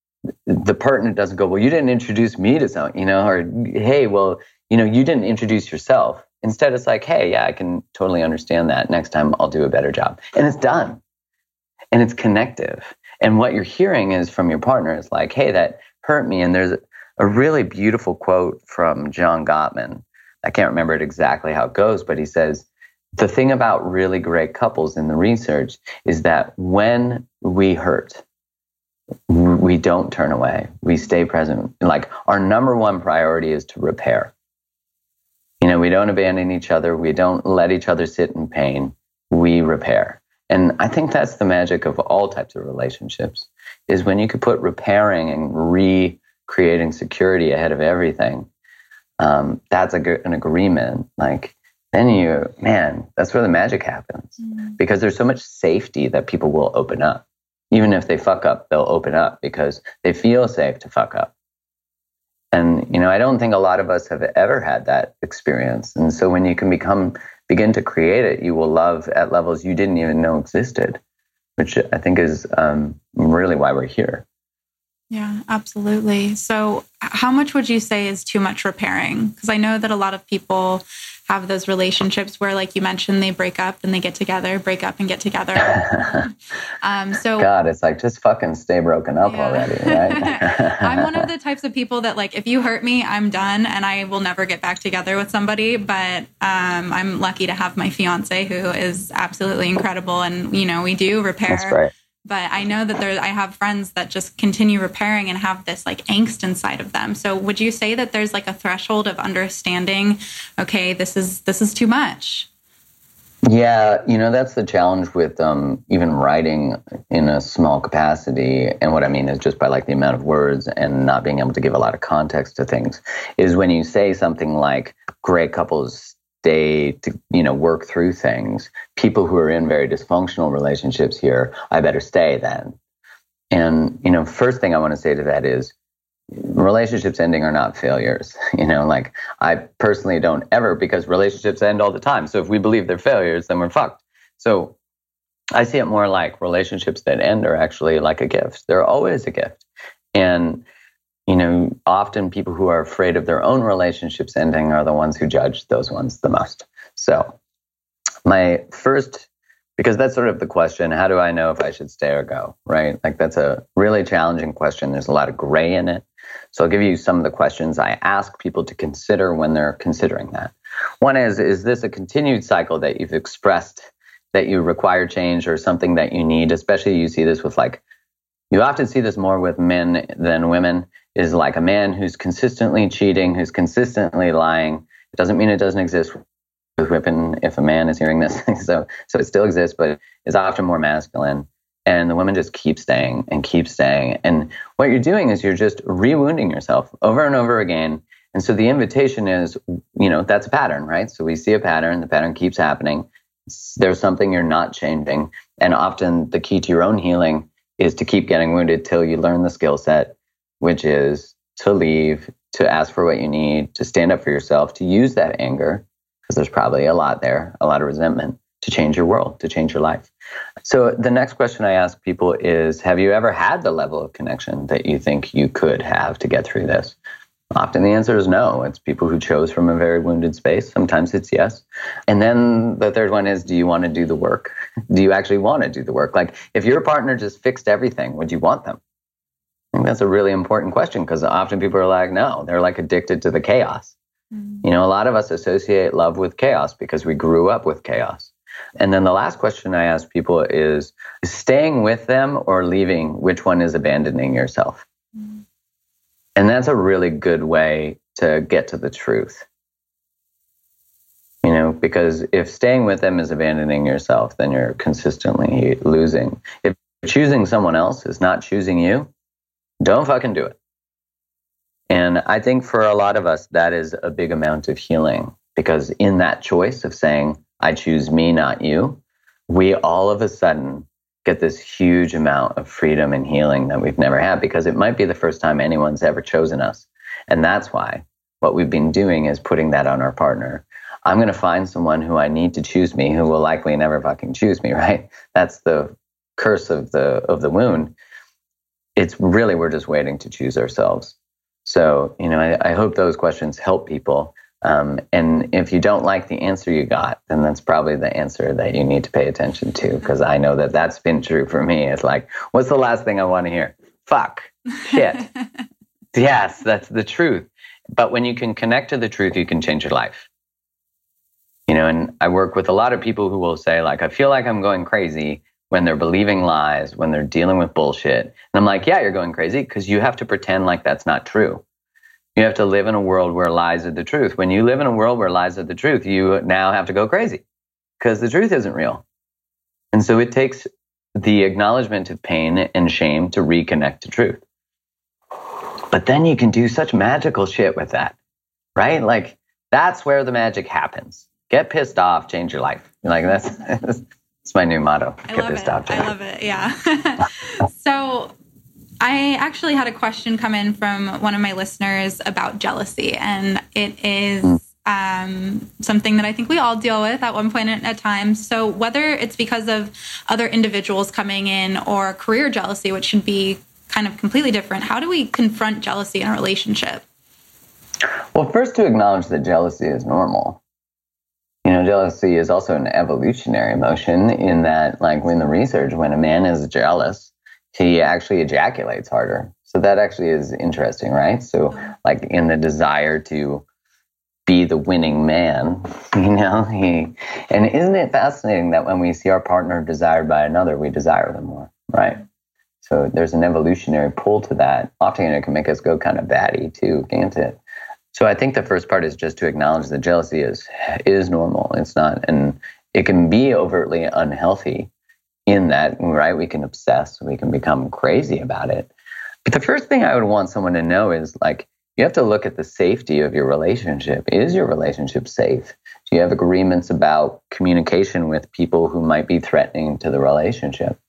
The partner doesn't go, well, you didn't introduce me to someone, you know, or, hey, well, you know, you didn't introduce yourself. Instead, it's like, hey, yeah, I can totally understand that. Next time I'll do a better job. And it's done. And it's connective. And what you're hearing is from your partner is like, hey, that hurt me. And there's a really beautiful quote from John Gottman. I can't remember it exactly how it goes, but he says, the thing about really great couples in the research is that when we hurt, we don't turn away. We stay present. Like our number one priority is to repair. You know, we don't abandon each other. We don't let each other sit in pain. We repair. And I think that's the magic of all types of relationships, is when you could put repairing and re creating security ahead of everything, um, that's a, an agreement. Like, then you, man, that's where the magic happens. Mm-hmm. Because there's so much safety that people will open up. Even if they fuck up, they'll open up because they feel safe to fuck up. And, you know, I don't think a lot of us have ever had that experience. And so when you can become, begin to create it, you will love at levels you didn't even know existed, which I think is um, really why we're here. Yeah, absolutely. So how much would you say is too much repairing? Because I know that a lot of people have those relationships where, like you mentioned, they break up and they get together, break up and get together. um, so God, it's like, just fucking stay broken up yeah. already, right? I'm one of the types of people that, like, if you hurt me, I'm done and I will never get back together with somebody. But um, I'm lucky to have my fiance who is absolutely incredible. And, you know, we do repair. That's right. But I know that there, I have friends that just continue repairing and have this like angst inside of them. So would you say that there's like a threshold of understanding, okay, this is this is too much? Yeah, you know, that's the challenge with um, even writing in a small capacity. And what I mean is just by like the amount of words and not being able to give a lot of context to things, is when you say something like great couples stay to, you know, work through things. People who are in very dysfunctional relationships here, I better stay then. And, you know, first thing I want to say to that is relationships ending are not failures. You know, like I personally don't ever, because relationships end all the time. So if we believe they're failures, then we're fucked. So I see it more like relationships that end are actually like a gift. They're always a gift. And you know, often people who are afraid of their own relationships ending are the ones who judge those ones the most. So my first, because that's sort of the question, how do I know if I should stay or go, right? Like that's a really challenging question. There's a lot of gray in it. So I'll give you some of the questions I ask people to consider when they're considering that. One is, is this a continued cycle that you've expressed that you require change or something that you need? Especially you see this with like, you often see this more with men than women, is like a man who's consistently cheating, who's consistently lying. It doesn't mean it doesn't exist with women if a man is hearing this. so so it still exists, but it's often more masculine. And the women just keep staying and keep staying. And what you're doing is you're just re-wounding yourself over and over again. And so the invitation is, you know, that's a pattern, right? So we see a pattern, the pattern keeps happening. There's something you're not changing. And often the key to your own healing is to keep getting wounded till you learn the skill set, which is to leave, to ask for what you need, to stand up for yourself, to use that anger, because there's probably a lot there, a lot of resentment, to change your world, to change your life. So the next question I ask people is, have you ever had the level of connection that you think you could have to get through this? Often the answer is no. It's people who chose from a very wounded space. Sometimes it's yes. And then the third one is, do you want to do the work? Do you actually want to do the work? Like, if your partner just fixed everything, would you want them? I think that's a really important question, because often people are like, no, they're like addicted to the chaos. Mm. You know, a lot of us associate love with chaos because we grew up with chaos. And then the last question I ask people is, staying with them or leaving, which one is abandoning yourself? Mm. And that's a really good way to get to the truth. You know, because if staying with them is abandoning yourself, then you're consistently losing. If choosing someone else is not choosing you, don't fucking do it. And I think for a lot of us, that is a big amount of healing, because in that choice of saying, I choose me, not you, we all of a sudden get this huge amount of freedom and healing that we've never had, because it might be the first time anyone's ever chosen us. And that's why what we've been doing is putting that on our partner. I'm going to find someone who I need to choose me, who will likely never fucking choose me, right? That's the curse of the of the wound. It's really, we're just waiting to choose ourselves. So, you know, I, I hope those questions help people. Um, and if you don't like the answer you got, then that's probably the answer that you need to pay attention to, because I know that that's been true for me. It's like, what's the last thing I want to hear? Fuck, shit. Yes, that's the truth. But when you can connect to the truth, you can change your life. You know, and I work with a lot of people who will say, like, I feel like I'm going crazy when they're believing lies, when they're dealing with bullshit. And I'm like, yeah, you're going crazy because you have to pretend like that's not true. You have to live in a world where lies are the truth. When you live in a world where lies are the truth, you now have to go crazy because the truth isn't real. And so it takes the acknowledgement of pain and shame to reconnect to truth. But then you can do such magical shit with that, right? Like, that's where the magic happens. Get pissed off, change your life. Like, that's, that's my new motto. I Get love pissed it. off, change I love it. Yeah. So I actually had a question come in from one of my listeners about jealousy, and it is mm. um, something that I think we all deal with at one point at time. So whether it's because of other individuals coming in or career jealousy, which should be kind of completely different, how do we confront jealousy in a relationship? Well, first, to acknowledge that jealousy is normal. You know, jealousy is also an evolutionary emotion in that, like, when the research, when a man is jealous, he actually ejaculates harder. So that actually is interesting, right? So, like, in the desire to be the winning man, you know, he, and isn't it fascinating that when we see our partner desired by another, we desire them more, right? So there's an evolutionary pull to that. Often it can make us go kind of batty too, can't it? So I think the first part is just to acknowledge that jealousy is is normal. It's not, and it can be overtly unhealthy in that, right? We can obsess, we can become crazy about it. But the first thing I would want someone to know is, like, you have to look at the safety of your relationship. Is your relationship safe? Do you have agreements about communication with people who might be threatening to the relationship?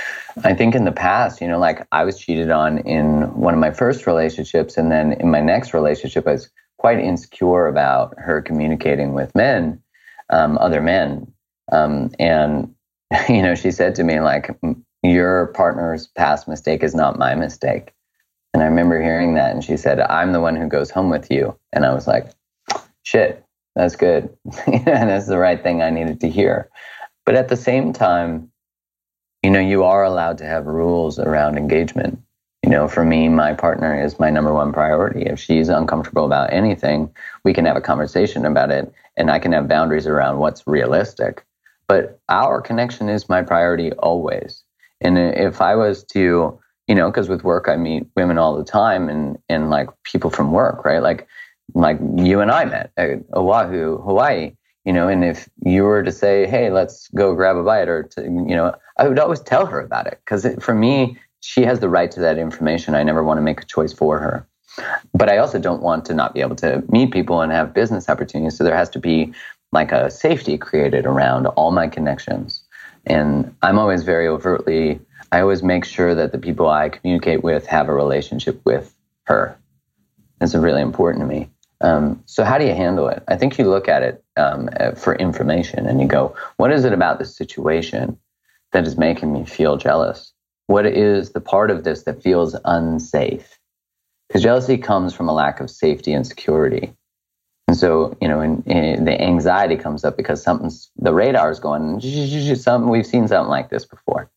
I think in the past, you know, like, I was cheated on in one of my first relationships. And then in my next relationship, I was quite insecure about her communicating with men, um, other men. Um, and, you know, she said to me, like, your partner's past mistake is not my mistake. And I remember hearing that. And she said, I'm the one who goes home with you. And I was like, shit, that's good. And that's the right thing I needed to hear. But at the same time, you know, you are allowed to have rules around engagement. You know, for me, my partner is my number one priority. If she's uncomfortable about anything, we can have a conversation about it, and I can have boundaries around what's realistic. But our connection is my priority always. And if I was to, you know, because with work, I meet women all the time, and, and like people from work, right? Like, like you and I met at Oahu, Hawaii. You know, and if you were to say, hey, let's go grab a bite, or, to, you know, I would always tell her about it, because for me, she has the right to that information. I never want to make a choice for her. But I also don't want to not be able to meet people and have business opportunities. So there has to be like a safety created around all my connections. And I'm always very overtly, I always make sure that the people I communicate with have a relationship with her. It's really important to me. Um, so how do you handle it? I think you look at it um, for information and you go, what is it about this situation that is making me feel jealous? What is the part of this that feels unsafe? Because jealousy comes from a lack of safety and security. And so, you know, in, in the anxiety comes up because something's, the radar is going, something, we've seen something like this before.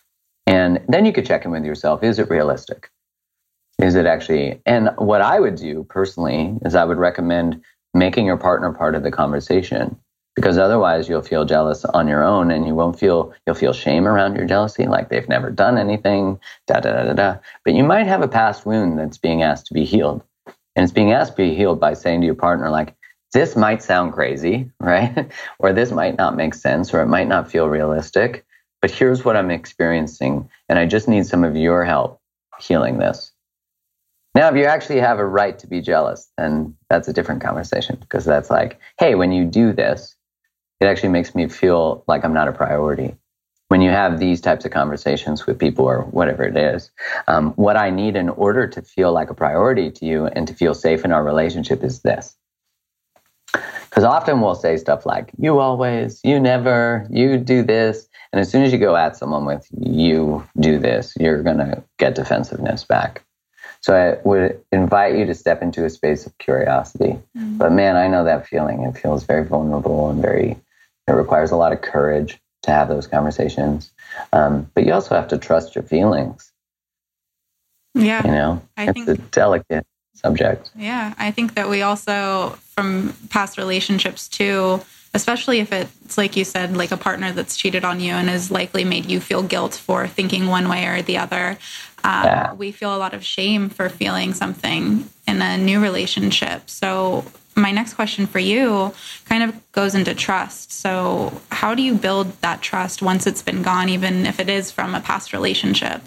And then you could check in with yourself. Is it realistic? Is it actually, and what I would do personally is I would recommend making your partner part of the conversation, because otherwise you'll feel jealous on your own and you won't feel, you'll feel shame around your jealousy, like they've never done anything, da, da, da, da, da. But you might have a past wound that's being asked to be healed. And it's being asked to be healed by saying to your partner, like, this might sound crazy, right? Or this might not make sense, or it might not feel realistic, but here's what I'm experiencing. And I just need some of your help healing this. Now, if you actually have a right to be jealous, then that's a different conversation, because that's like, hey, when you do this, it actually makes me feel like I'm not a priority. When you have these types of conversations with people or whatever it is, um, what I need in order to feel like a priority to you and to feel safe in our relationship is this. Because often we'll say stuff like, you always, you never, you do this. And as soon as you go at someone with, you do this, you're going to get defensiveness back. So I would invite you to step into a space of curiosity. Mm-hmm. But man, I know that feeling. It feels very vulnerable and very, it requires a lot of courage to have those conversations. Um, but you also have to trust your feelings. Yeah. You know, I it's think, a delicate subject. Yeah. I think that we also, from past relationships too, especially if it's, like you said, like a partner that's cheated on you and has likely made you feel guilt for thinking one way or the other. Um, yeah. We feel a lot of shame for feeling something in a new relationship. So my next question for you kind of goes into trust. So how do you build that trust once it's been gone, even if it is from a past relationship?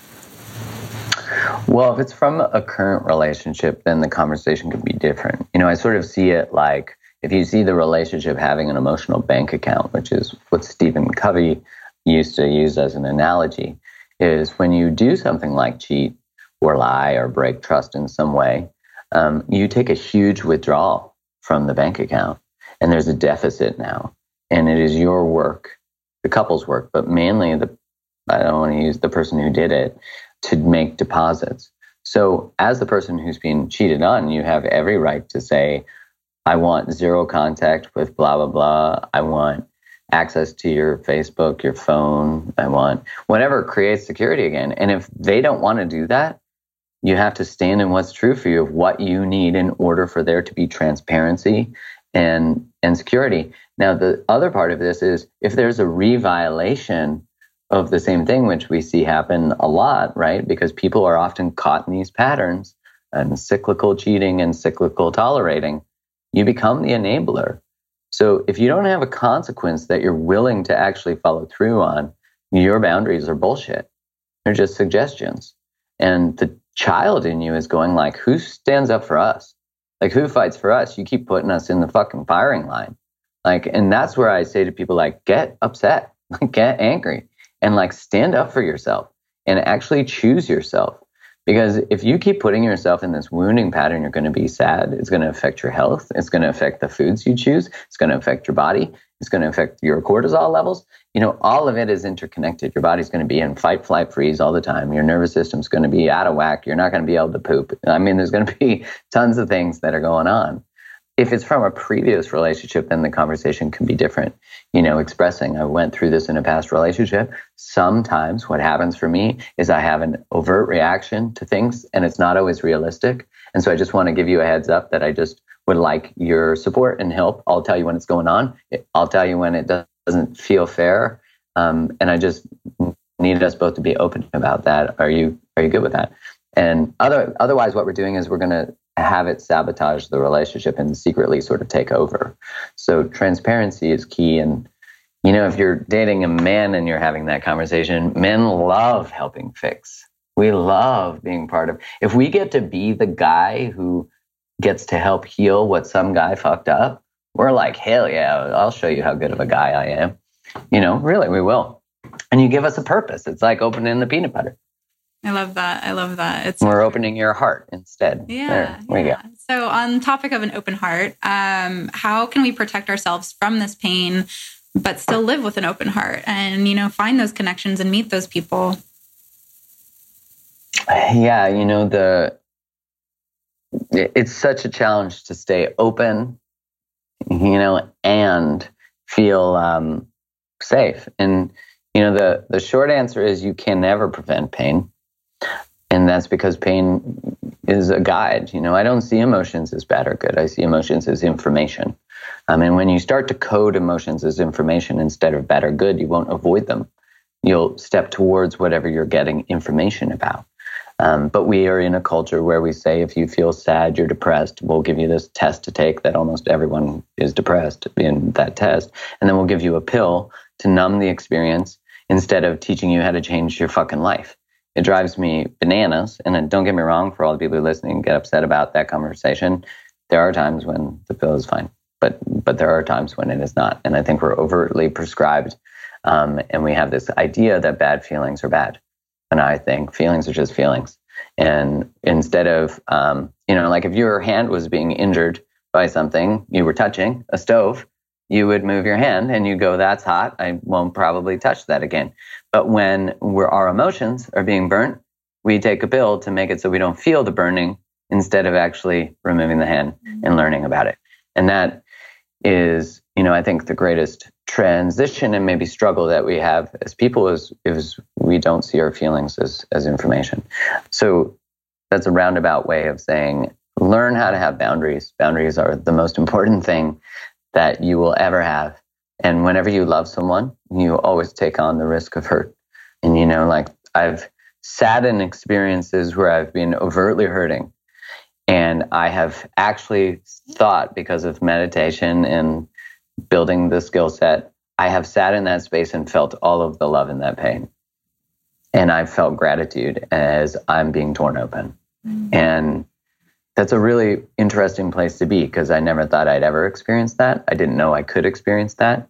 Well, if it's from a current relationship, then the conversation could be different. You know, I sort of see it like, if you see the relationship having an emotional bank account, which is what Stephen Covey used to use as an analogy, is when you do something like cheat or lie or break trust in some way, um, you take a huge withdrawal from the bank account. And there's a deficit now. And it is your work, the couple's work, but mainly the, I don't want to use the person who did it, to make deposits. So as the person who's being cheated on, you have every right to say, I want zero contact with blah, blah, blah. I want access to your Facebook, your phone. I want whatever creates security again. And if they don't want to do that, you have to stand in what's true for you of what you need in order for there to be transparency and, and security. Now, the other part of this is if there's a reviolation of the same thing, which we see happen a lot, right? Because people are often caught in these patterns and cyclical cheating and cyclical tolerating. You become the enabler. So if you don't have a consequence that you're willing to actually follow through on, your boundaries are bullshit. They're just suggestions. And the child in you is going like, who stands up for us? Like, who fights for us? You keep putting us in the fucking firing line. Like, and that's where I say to people, like, get upset, get angry, and like stand up for yourself and actually choose yourself. Because if you keep putting yourself in this wounding pattern, you're going to be sad. It's going to affect your health. It's going to affect the foods you choose. It's going to affect your body. It's going to affect your cortisol levels. You know, all of it is interconnected. Your body's going to be in fight, flight, freeze all the time. Your nervous system's going to be out of whack. You're not going to be able to poop. I mean, there's going to be tons of things that are going on. If it's from a previous relationship, then the conversation can be different. You know, expressing, I went through this in a past relationship. Sometimes what happens for me is I have an overt reaction to things and it's not always realistic. And so I just want to give you a heads up that I just would like your support and help. I'll tell you when it's going on. I'll tell you when it doesn't feel fair. Um, and I just need us both to be open about that. Are you, are you good with that? And other, otherwise what we're doing is we're going to have it sabotage the relationship and secretly sort of take over. So transparency is key. And, you know, if you're dating a man and you're having that conversation, men love helping fix. We love being part of, if we get to be the guy who gets to help heal what some guy fucked up, we're like, hell yeah, I'll show you how good of a guy I am. You know, really, we will. And you give us a purpose. It's like opening the peanut butter. I love that. I love that. It's We're opening your heart instead. Yeah. There, yeah. So on the topic of an open heart, um, how can we protect ourselves from this pain, but still live with an open heart and, you know, find those connections and meet those people? Yeah. You know, the, it's such a challenge to stay open, you know, and feel um, safe. And, you know, the, the short answer is you can never prevent pain. And that's because pain is a guide. You know, I don't see emotions as bad or good. I see emotions as information. Um, and when you start to code emotions as information instead of bad or good, you won't avoid them. You'll step towards whatever you're getting information about. Um, but we are in a culture where we say, if you feel sad, you're depressed, we'll give you this test to take that almost everyone is depressed in that test. And then we'll give you a pill to numb the experience instead of teaching you how to change your fucking life. It drives me bananas. And don't get me wrong, for all the people who are listening, get upset about that conversation. There are times when the pill is fine, but but there are times when it is not. And I think we're overtly prescribed. Um, and we have this idea that bad feelings are bad. And I think feelings are just feelings. And instead of, um, you know, like if your hand was being injured by something you were touching, a stove, you would move your hand and you go, that's hot. I won't probably touch that again. But when we're, our emotions are being burnt, we take a pill to make it so we don't feel the burning instead of actually removing the hand and learning about it. And that is, you know, I think the greatest transition and maybe struggle that we have as people is, is we don't see our feelings as, as information. So that's a roundabout way of saying, learn how to have boundaries. Boundaries are the most important thing that you will ever have. And whenever you love someone, you always take on the risk of hurt. And, you know, like I've sat in experiences where I've been overtly hurting. And I have actually thought, because of meditation and building the skill set, I have sat in that space and felt all of the love in that pain. And I've felt gratitude as I'm being torn open. Mm-hmm. And that's a really interesting place to be, because I never thought I'd ever experience that. I didn't know I could experience that.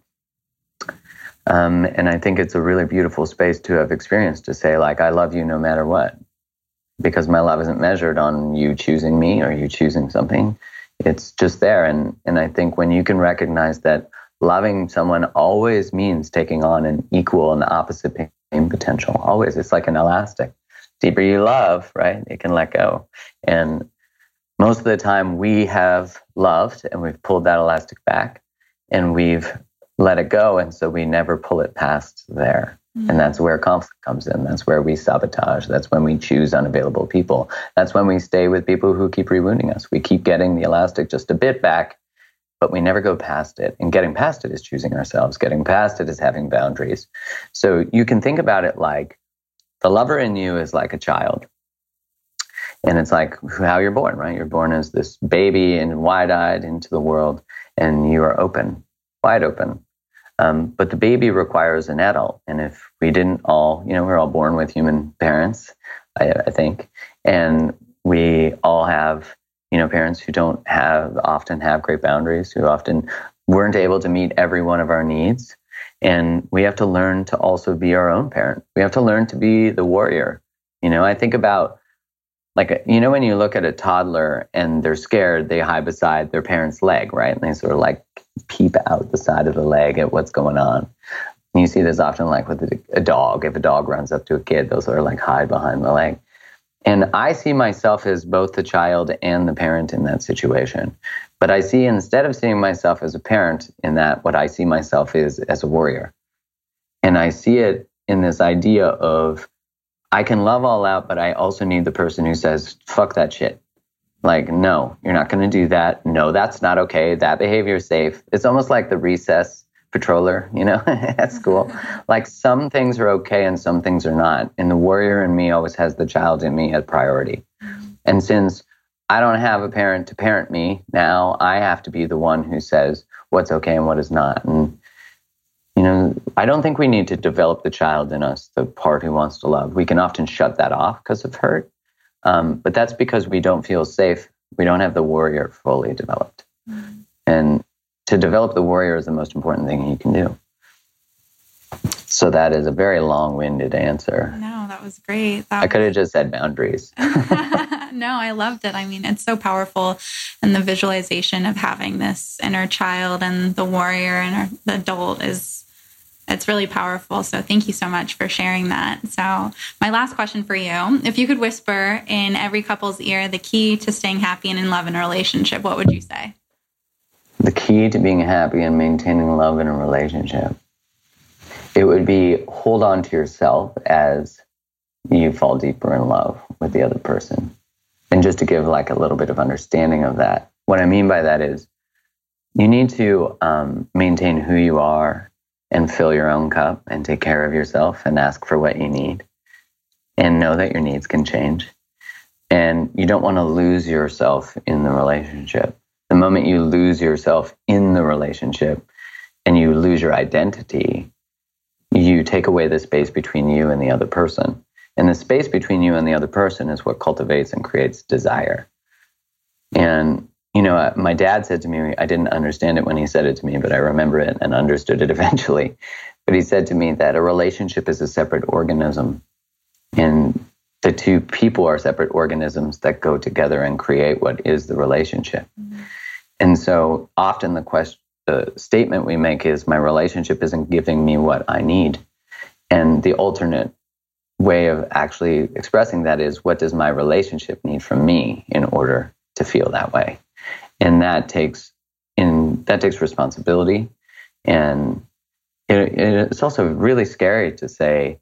Um, and I think it's a really beautiful space to have experienced, to say, like, I love you no matter what. Because my love isn't measured on you choosing me or you choosing something. It's just there. And, and I think when you can recognize that loving someone always means taking on an equal and opposite pain potential. Always. It's like an elastic. The deeper you love, right, it can let go. And most of the time we have loved and we've pulled that elastic back and we've let it go. And so we never pull it past there. Mm-hmm. And that's where conflict comes in. That's where we sabotage. That's when we choose unavailable people. That's when we stay with people who keep rewounding us. We keep getting the elastic just a bit back, but we never go past it. And getting past it is choosing ourselves. Getting past it is having boundaries. So you can think about it like the lover in you is like a child. And it's like how you're born, right? You're born as this baby and wide-eyed into the world, and you are open, wide open. Um, but the baby requires an adult. And if we didn't all, you know, we're all born with human parents, I, I think. And we all have, you know, parents who don't have, often have great boundaries, who often weren't able to meet every one of our needs. And we have to learn to also be our own parent. We have to learn to be the warrior. You know, I think about, like, you know, when you look at a toddler and they're scared, they hide beside their parent's leg, right? And they sort of like peep out the side of the leg at what's going on. And you see this often like with a, a dog. If a dog runs up to a kid, they'll sort of like hide behind the leg. And I see myself as both the child and the parent in that situation. But I see, instead of seeing myself as a parent in that, what I see myself is as a warrior. And I see it in this idea of, I can love all out, but I also need the person who says, fuck that shit. Like, no, you're not going to do that. No, that's not okay. That behavior is safe. It's almost like the recess patroller, you know, at school. Like, some things are okay and some things are not. And the warrior in me always has the child in me as priority. And since I don't have a parent to parent me, now I have to be the one who says what's okay and what is not. And you know, I don't think we need to develop the child in us, the part who wants to love. We can often shut that off because of hurt. Um, but that's because we don't feel safe. We don't have the warrior fully developed. Mm-hmm. And to develop the warrior is the most important thing you can do. So that is a very long-winded answer. No, that was great. That I could have just said boundaries. No, I loved it. I mean, it's so powerful. And the visualization of having this inner child and the warrior and the adult is, it's really powerful. So thank you so much for sharing that. So my last question for you, if you could whisper in every couple's ear the key to staying happy and in love in a relationship, what would you say? The key to being happy and maintaining love in a relationship. It would be hold on to yourself as you fall deeper in love with the other person. And just to give like a little bit of understanding of that, what I mean by that is you need to um, maintain who you are and fill your own cup and take care of yourself and ask for what you need and know that your needs can change. And you don't want to lose yourself in the relationship. The moment you lose yourself in the relationship and you lose your identity, you take away the space between you and the other person. And the space between you and the other person is what cultivates and creates desire. And, you know, my dad said to me, I didn't understand it when he said it to me, but I remember it and understood it eventually. But he said to me that a relationship is a separate organism. And the two people are separate organisms that go together and create what is the relationship. Mm-hmm. And so often the question, the statement we make is, my relationship isn't giving me what I need. And the alternate way of actually expressing that is, what does my relationship need from me in order to feel that way? And that takes in that takes responsibility. And it, it's also really scary to say,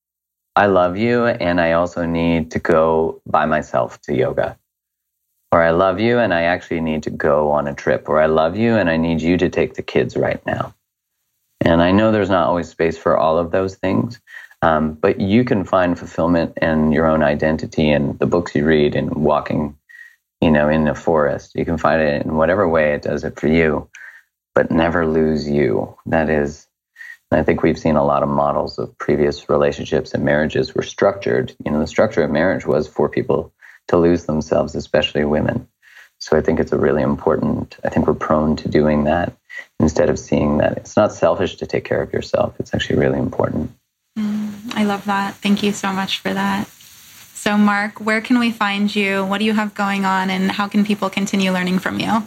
I love you, and I also need to go by myself to yoga. Or I love you and I actually need to go on a trip. Or I love you and I need you to take the kids right now. And I know there's not always space for all of those things, um, but you can find fulfillment in your own identity and the books you read and walking, you know, in the forest. You can find it in whatever way it does it for you, but never lose you. That is, I think we've seen a lot of models of previous relationships and marriages were structured. You know, the structure of marriage was for people to lose themselves, especially women. So I think it's a really important, I think we're prone to doing that instead of seeing that it's not selfish to take care of yourself. It's actually really important. Mm, I love that. Thank you so much for that. So Mark, where can we find you? What do you have going on, and how can people continue learning from you?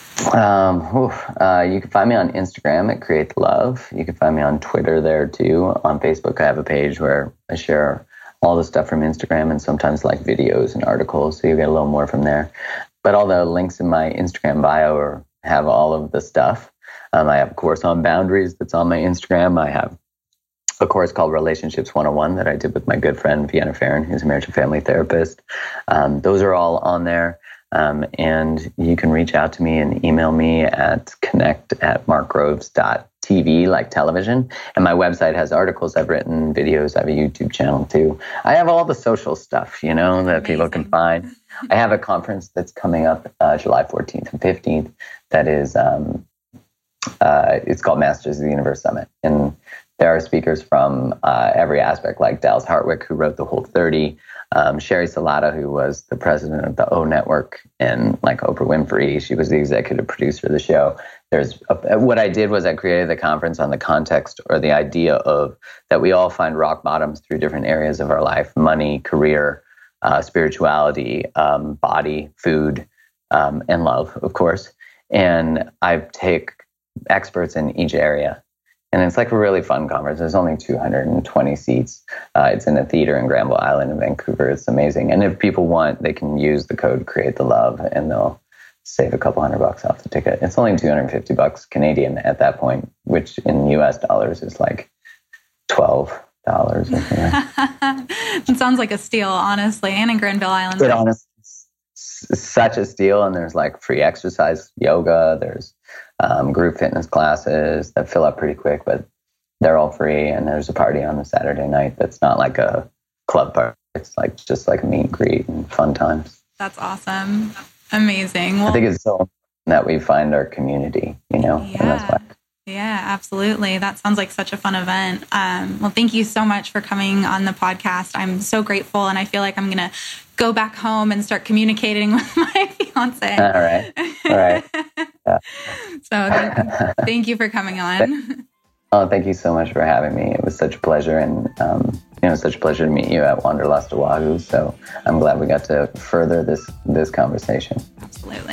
Um, uh, you can find me on Instagram at Create the Love. You can find me on Twitter there too. On Facebook, I have a page where I share all the stuff from Instagram and sometimes like videos and articles, so you get a little more from there. But all the links in my Instagram bio are, have all of the stuff. Um, I have a course on boundaries that's on my Instagram. I have a course called Relationships one oh one that I did with my good friend Vienna Farron, who's a marriage and family therapist. Um, those are all on there. Um, and you can reach out to me and email me at connect at markgroves dot t v, like television. And my website has articles I've written, videos. I have a YouTube channel too. I have all the social stuff, you know, that Amazing. People can find. I have a conference that's coming up uh, July fourteenth and fifteenth. That is, um, uh, it's called Masters of the Universe Summit. And there are speakers from uh, every aspect, like Dallas Hartwick, who wrote The Whole thirty, um, Sherry Salata, who was the president of the O Network, and like Oprah Winfrey, she was the executive producer of the show. There's a, what I did was I created the conference on the context or the idea of that we all find rock bottoms through different areas of our life: money, career, uh, spirituality, um, body, food, um, and love, of course. And I take experts in each area. And it's like a really fun conference. There's only two hundred twenty seats. Uh, it's in a theater in Granville Island in Vancouver. It's amazing. And if people want, they can use the code Create the Love, and they'll save a couple hundred bucks off the ticket. It's only two hundred fifty bucks Canadian at that point, which in U S dollars is like twelve dollars. Or something. It sounds like a steal, honestly. And in Granville Island. It honestly, it's such a steal. And there's like free exercise, yoga. There's um, group fitness classes that fill up pretty quick, but they're all free. And there's a party on a Saturday night that's not like a club party. It's like just like a meet and greet and fun times. That's awesome. Amazing. Well, I think it's so important that we find our community, you know, yeah. and that's why. Yeah, absolutely. That sounds like such a fun event. Um, well, thank you so much for coming on the podcast. I'm so grateful, and I feel like I'm going to go back home and start communicating with my fiance. All right. All right. Yeah. So thank, thank you for coming on. Oh, thank you so much for having me. It was such a pleasure, and um, you know, such a pleasure to meet you at Wanderlust Oahu. So I'm glad we got to further this this conversation. Absolutely.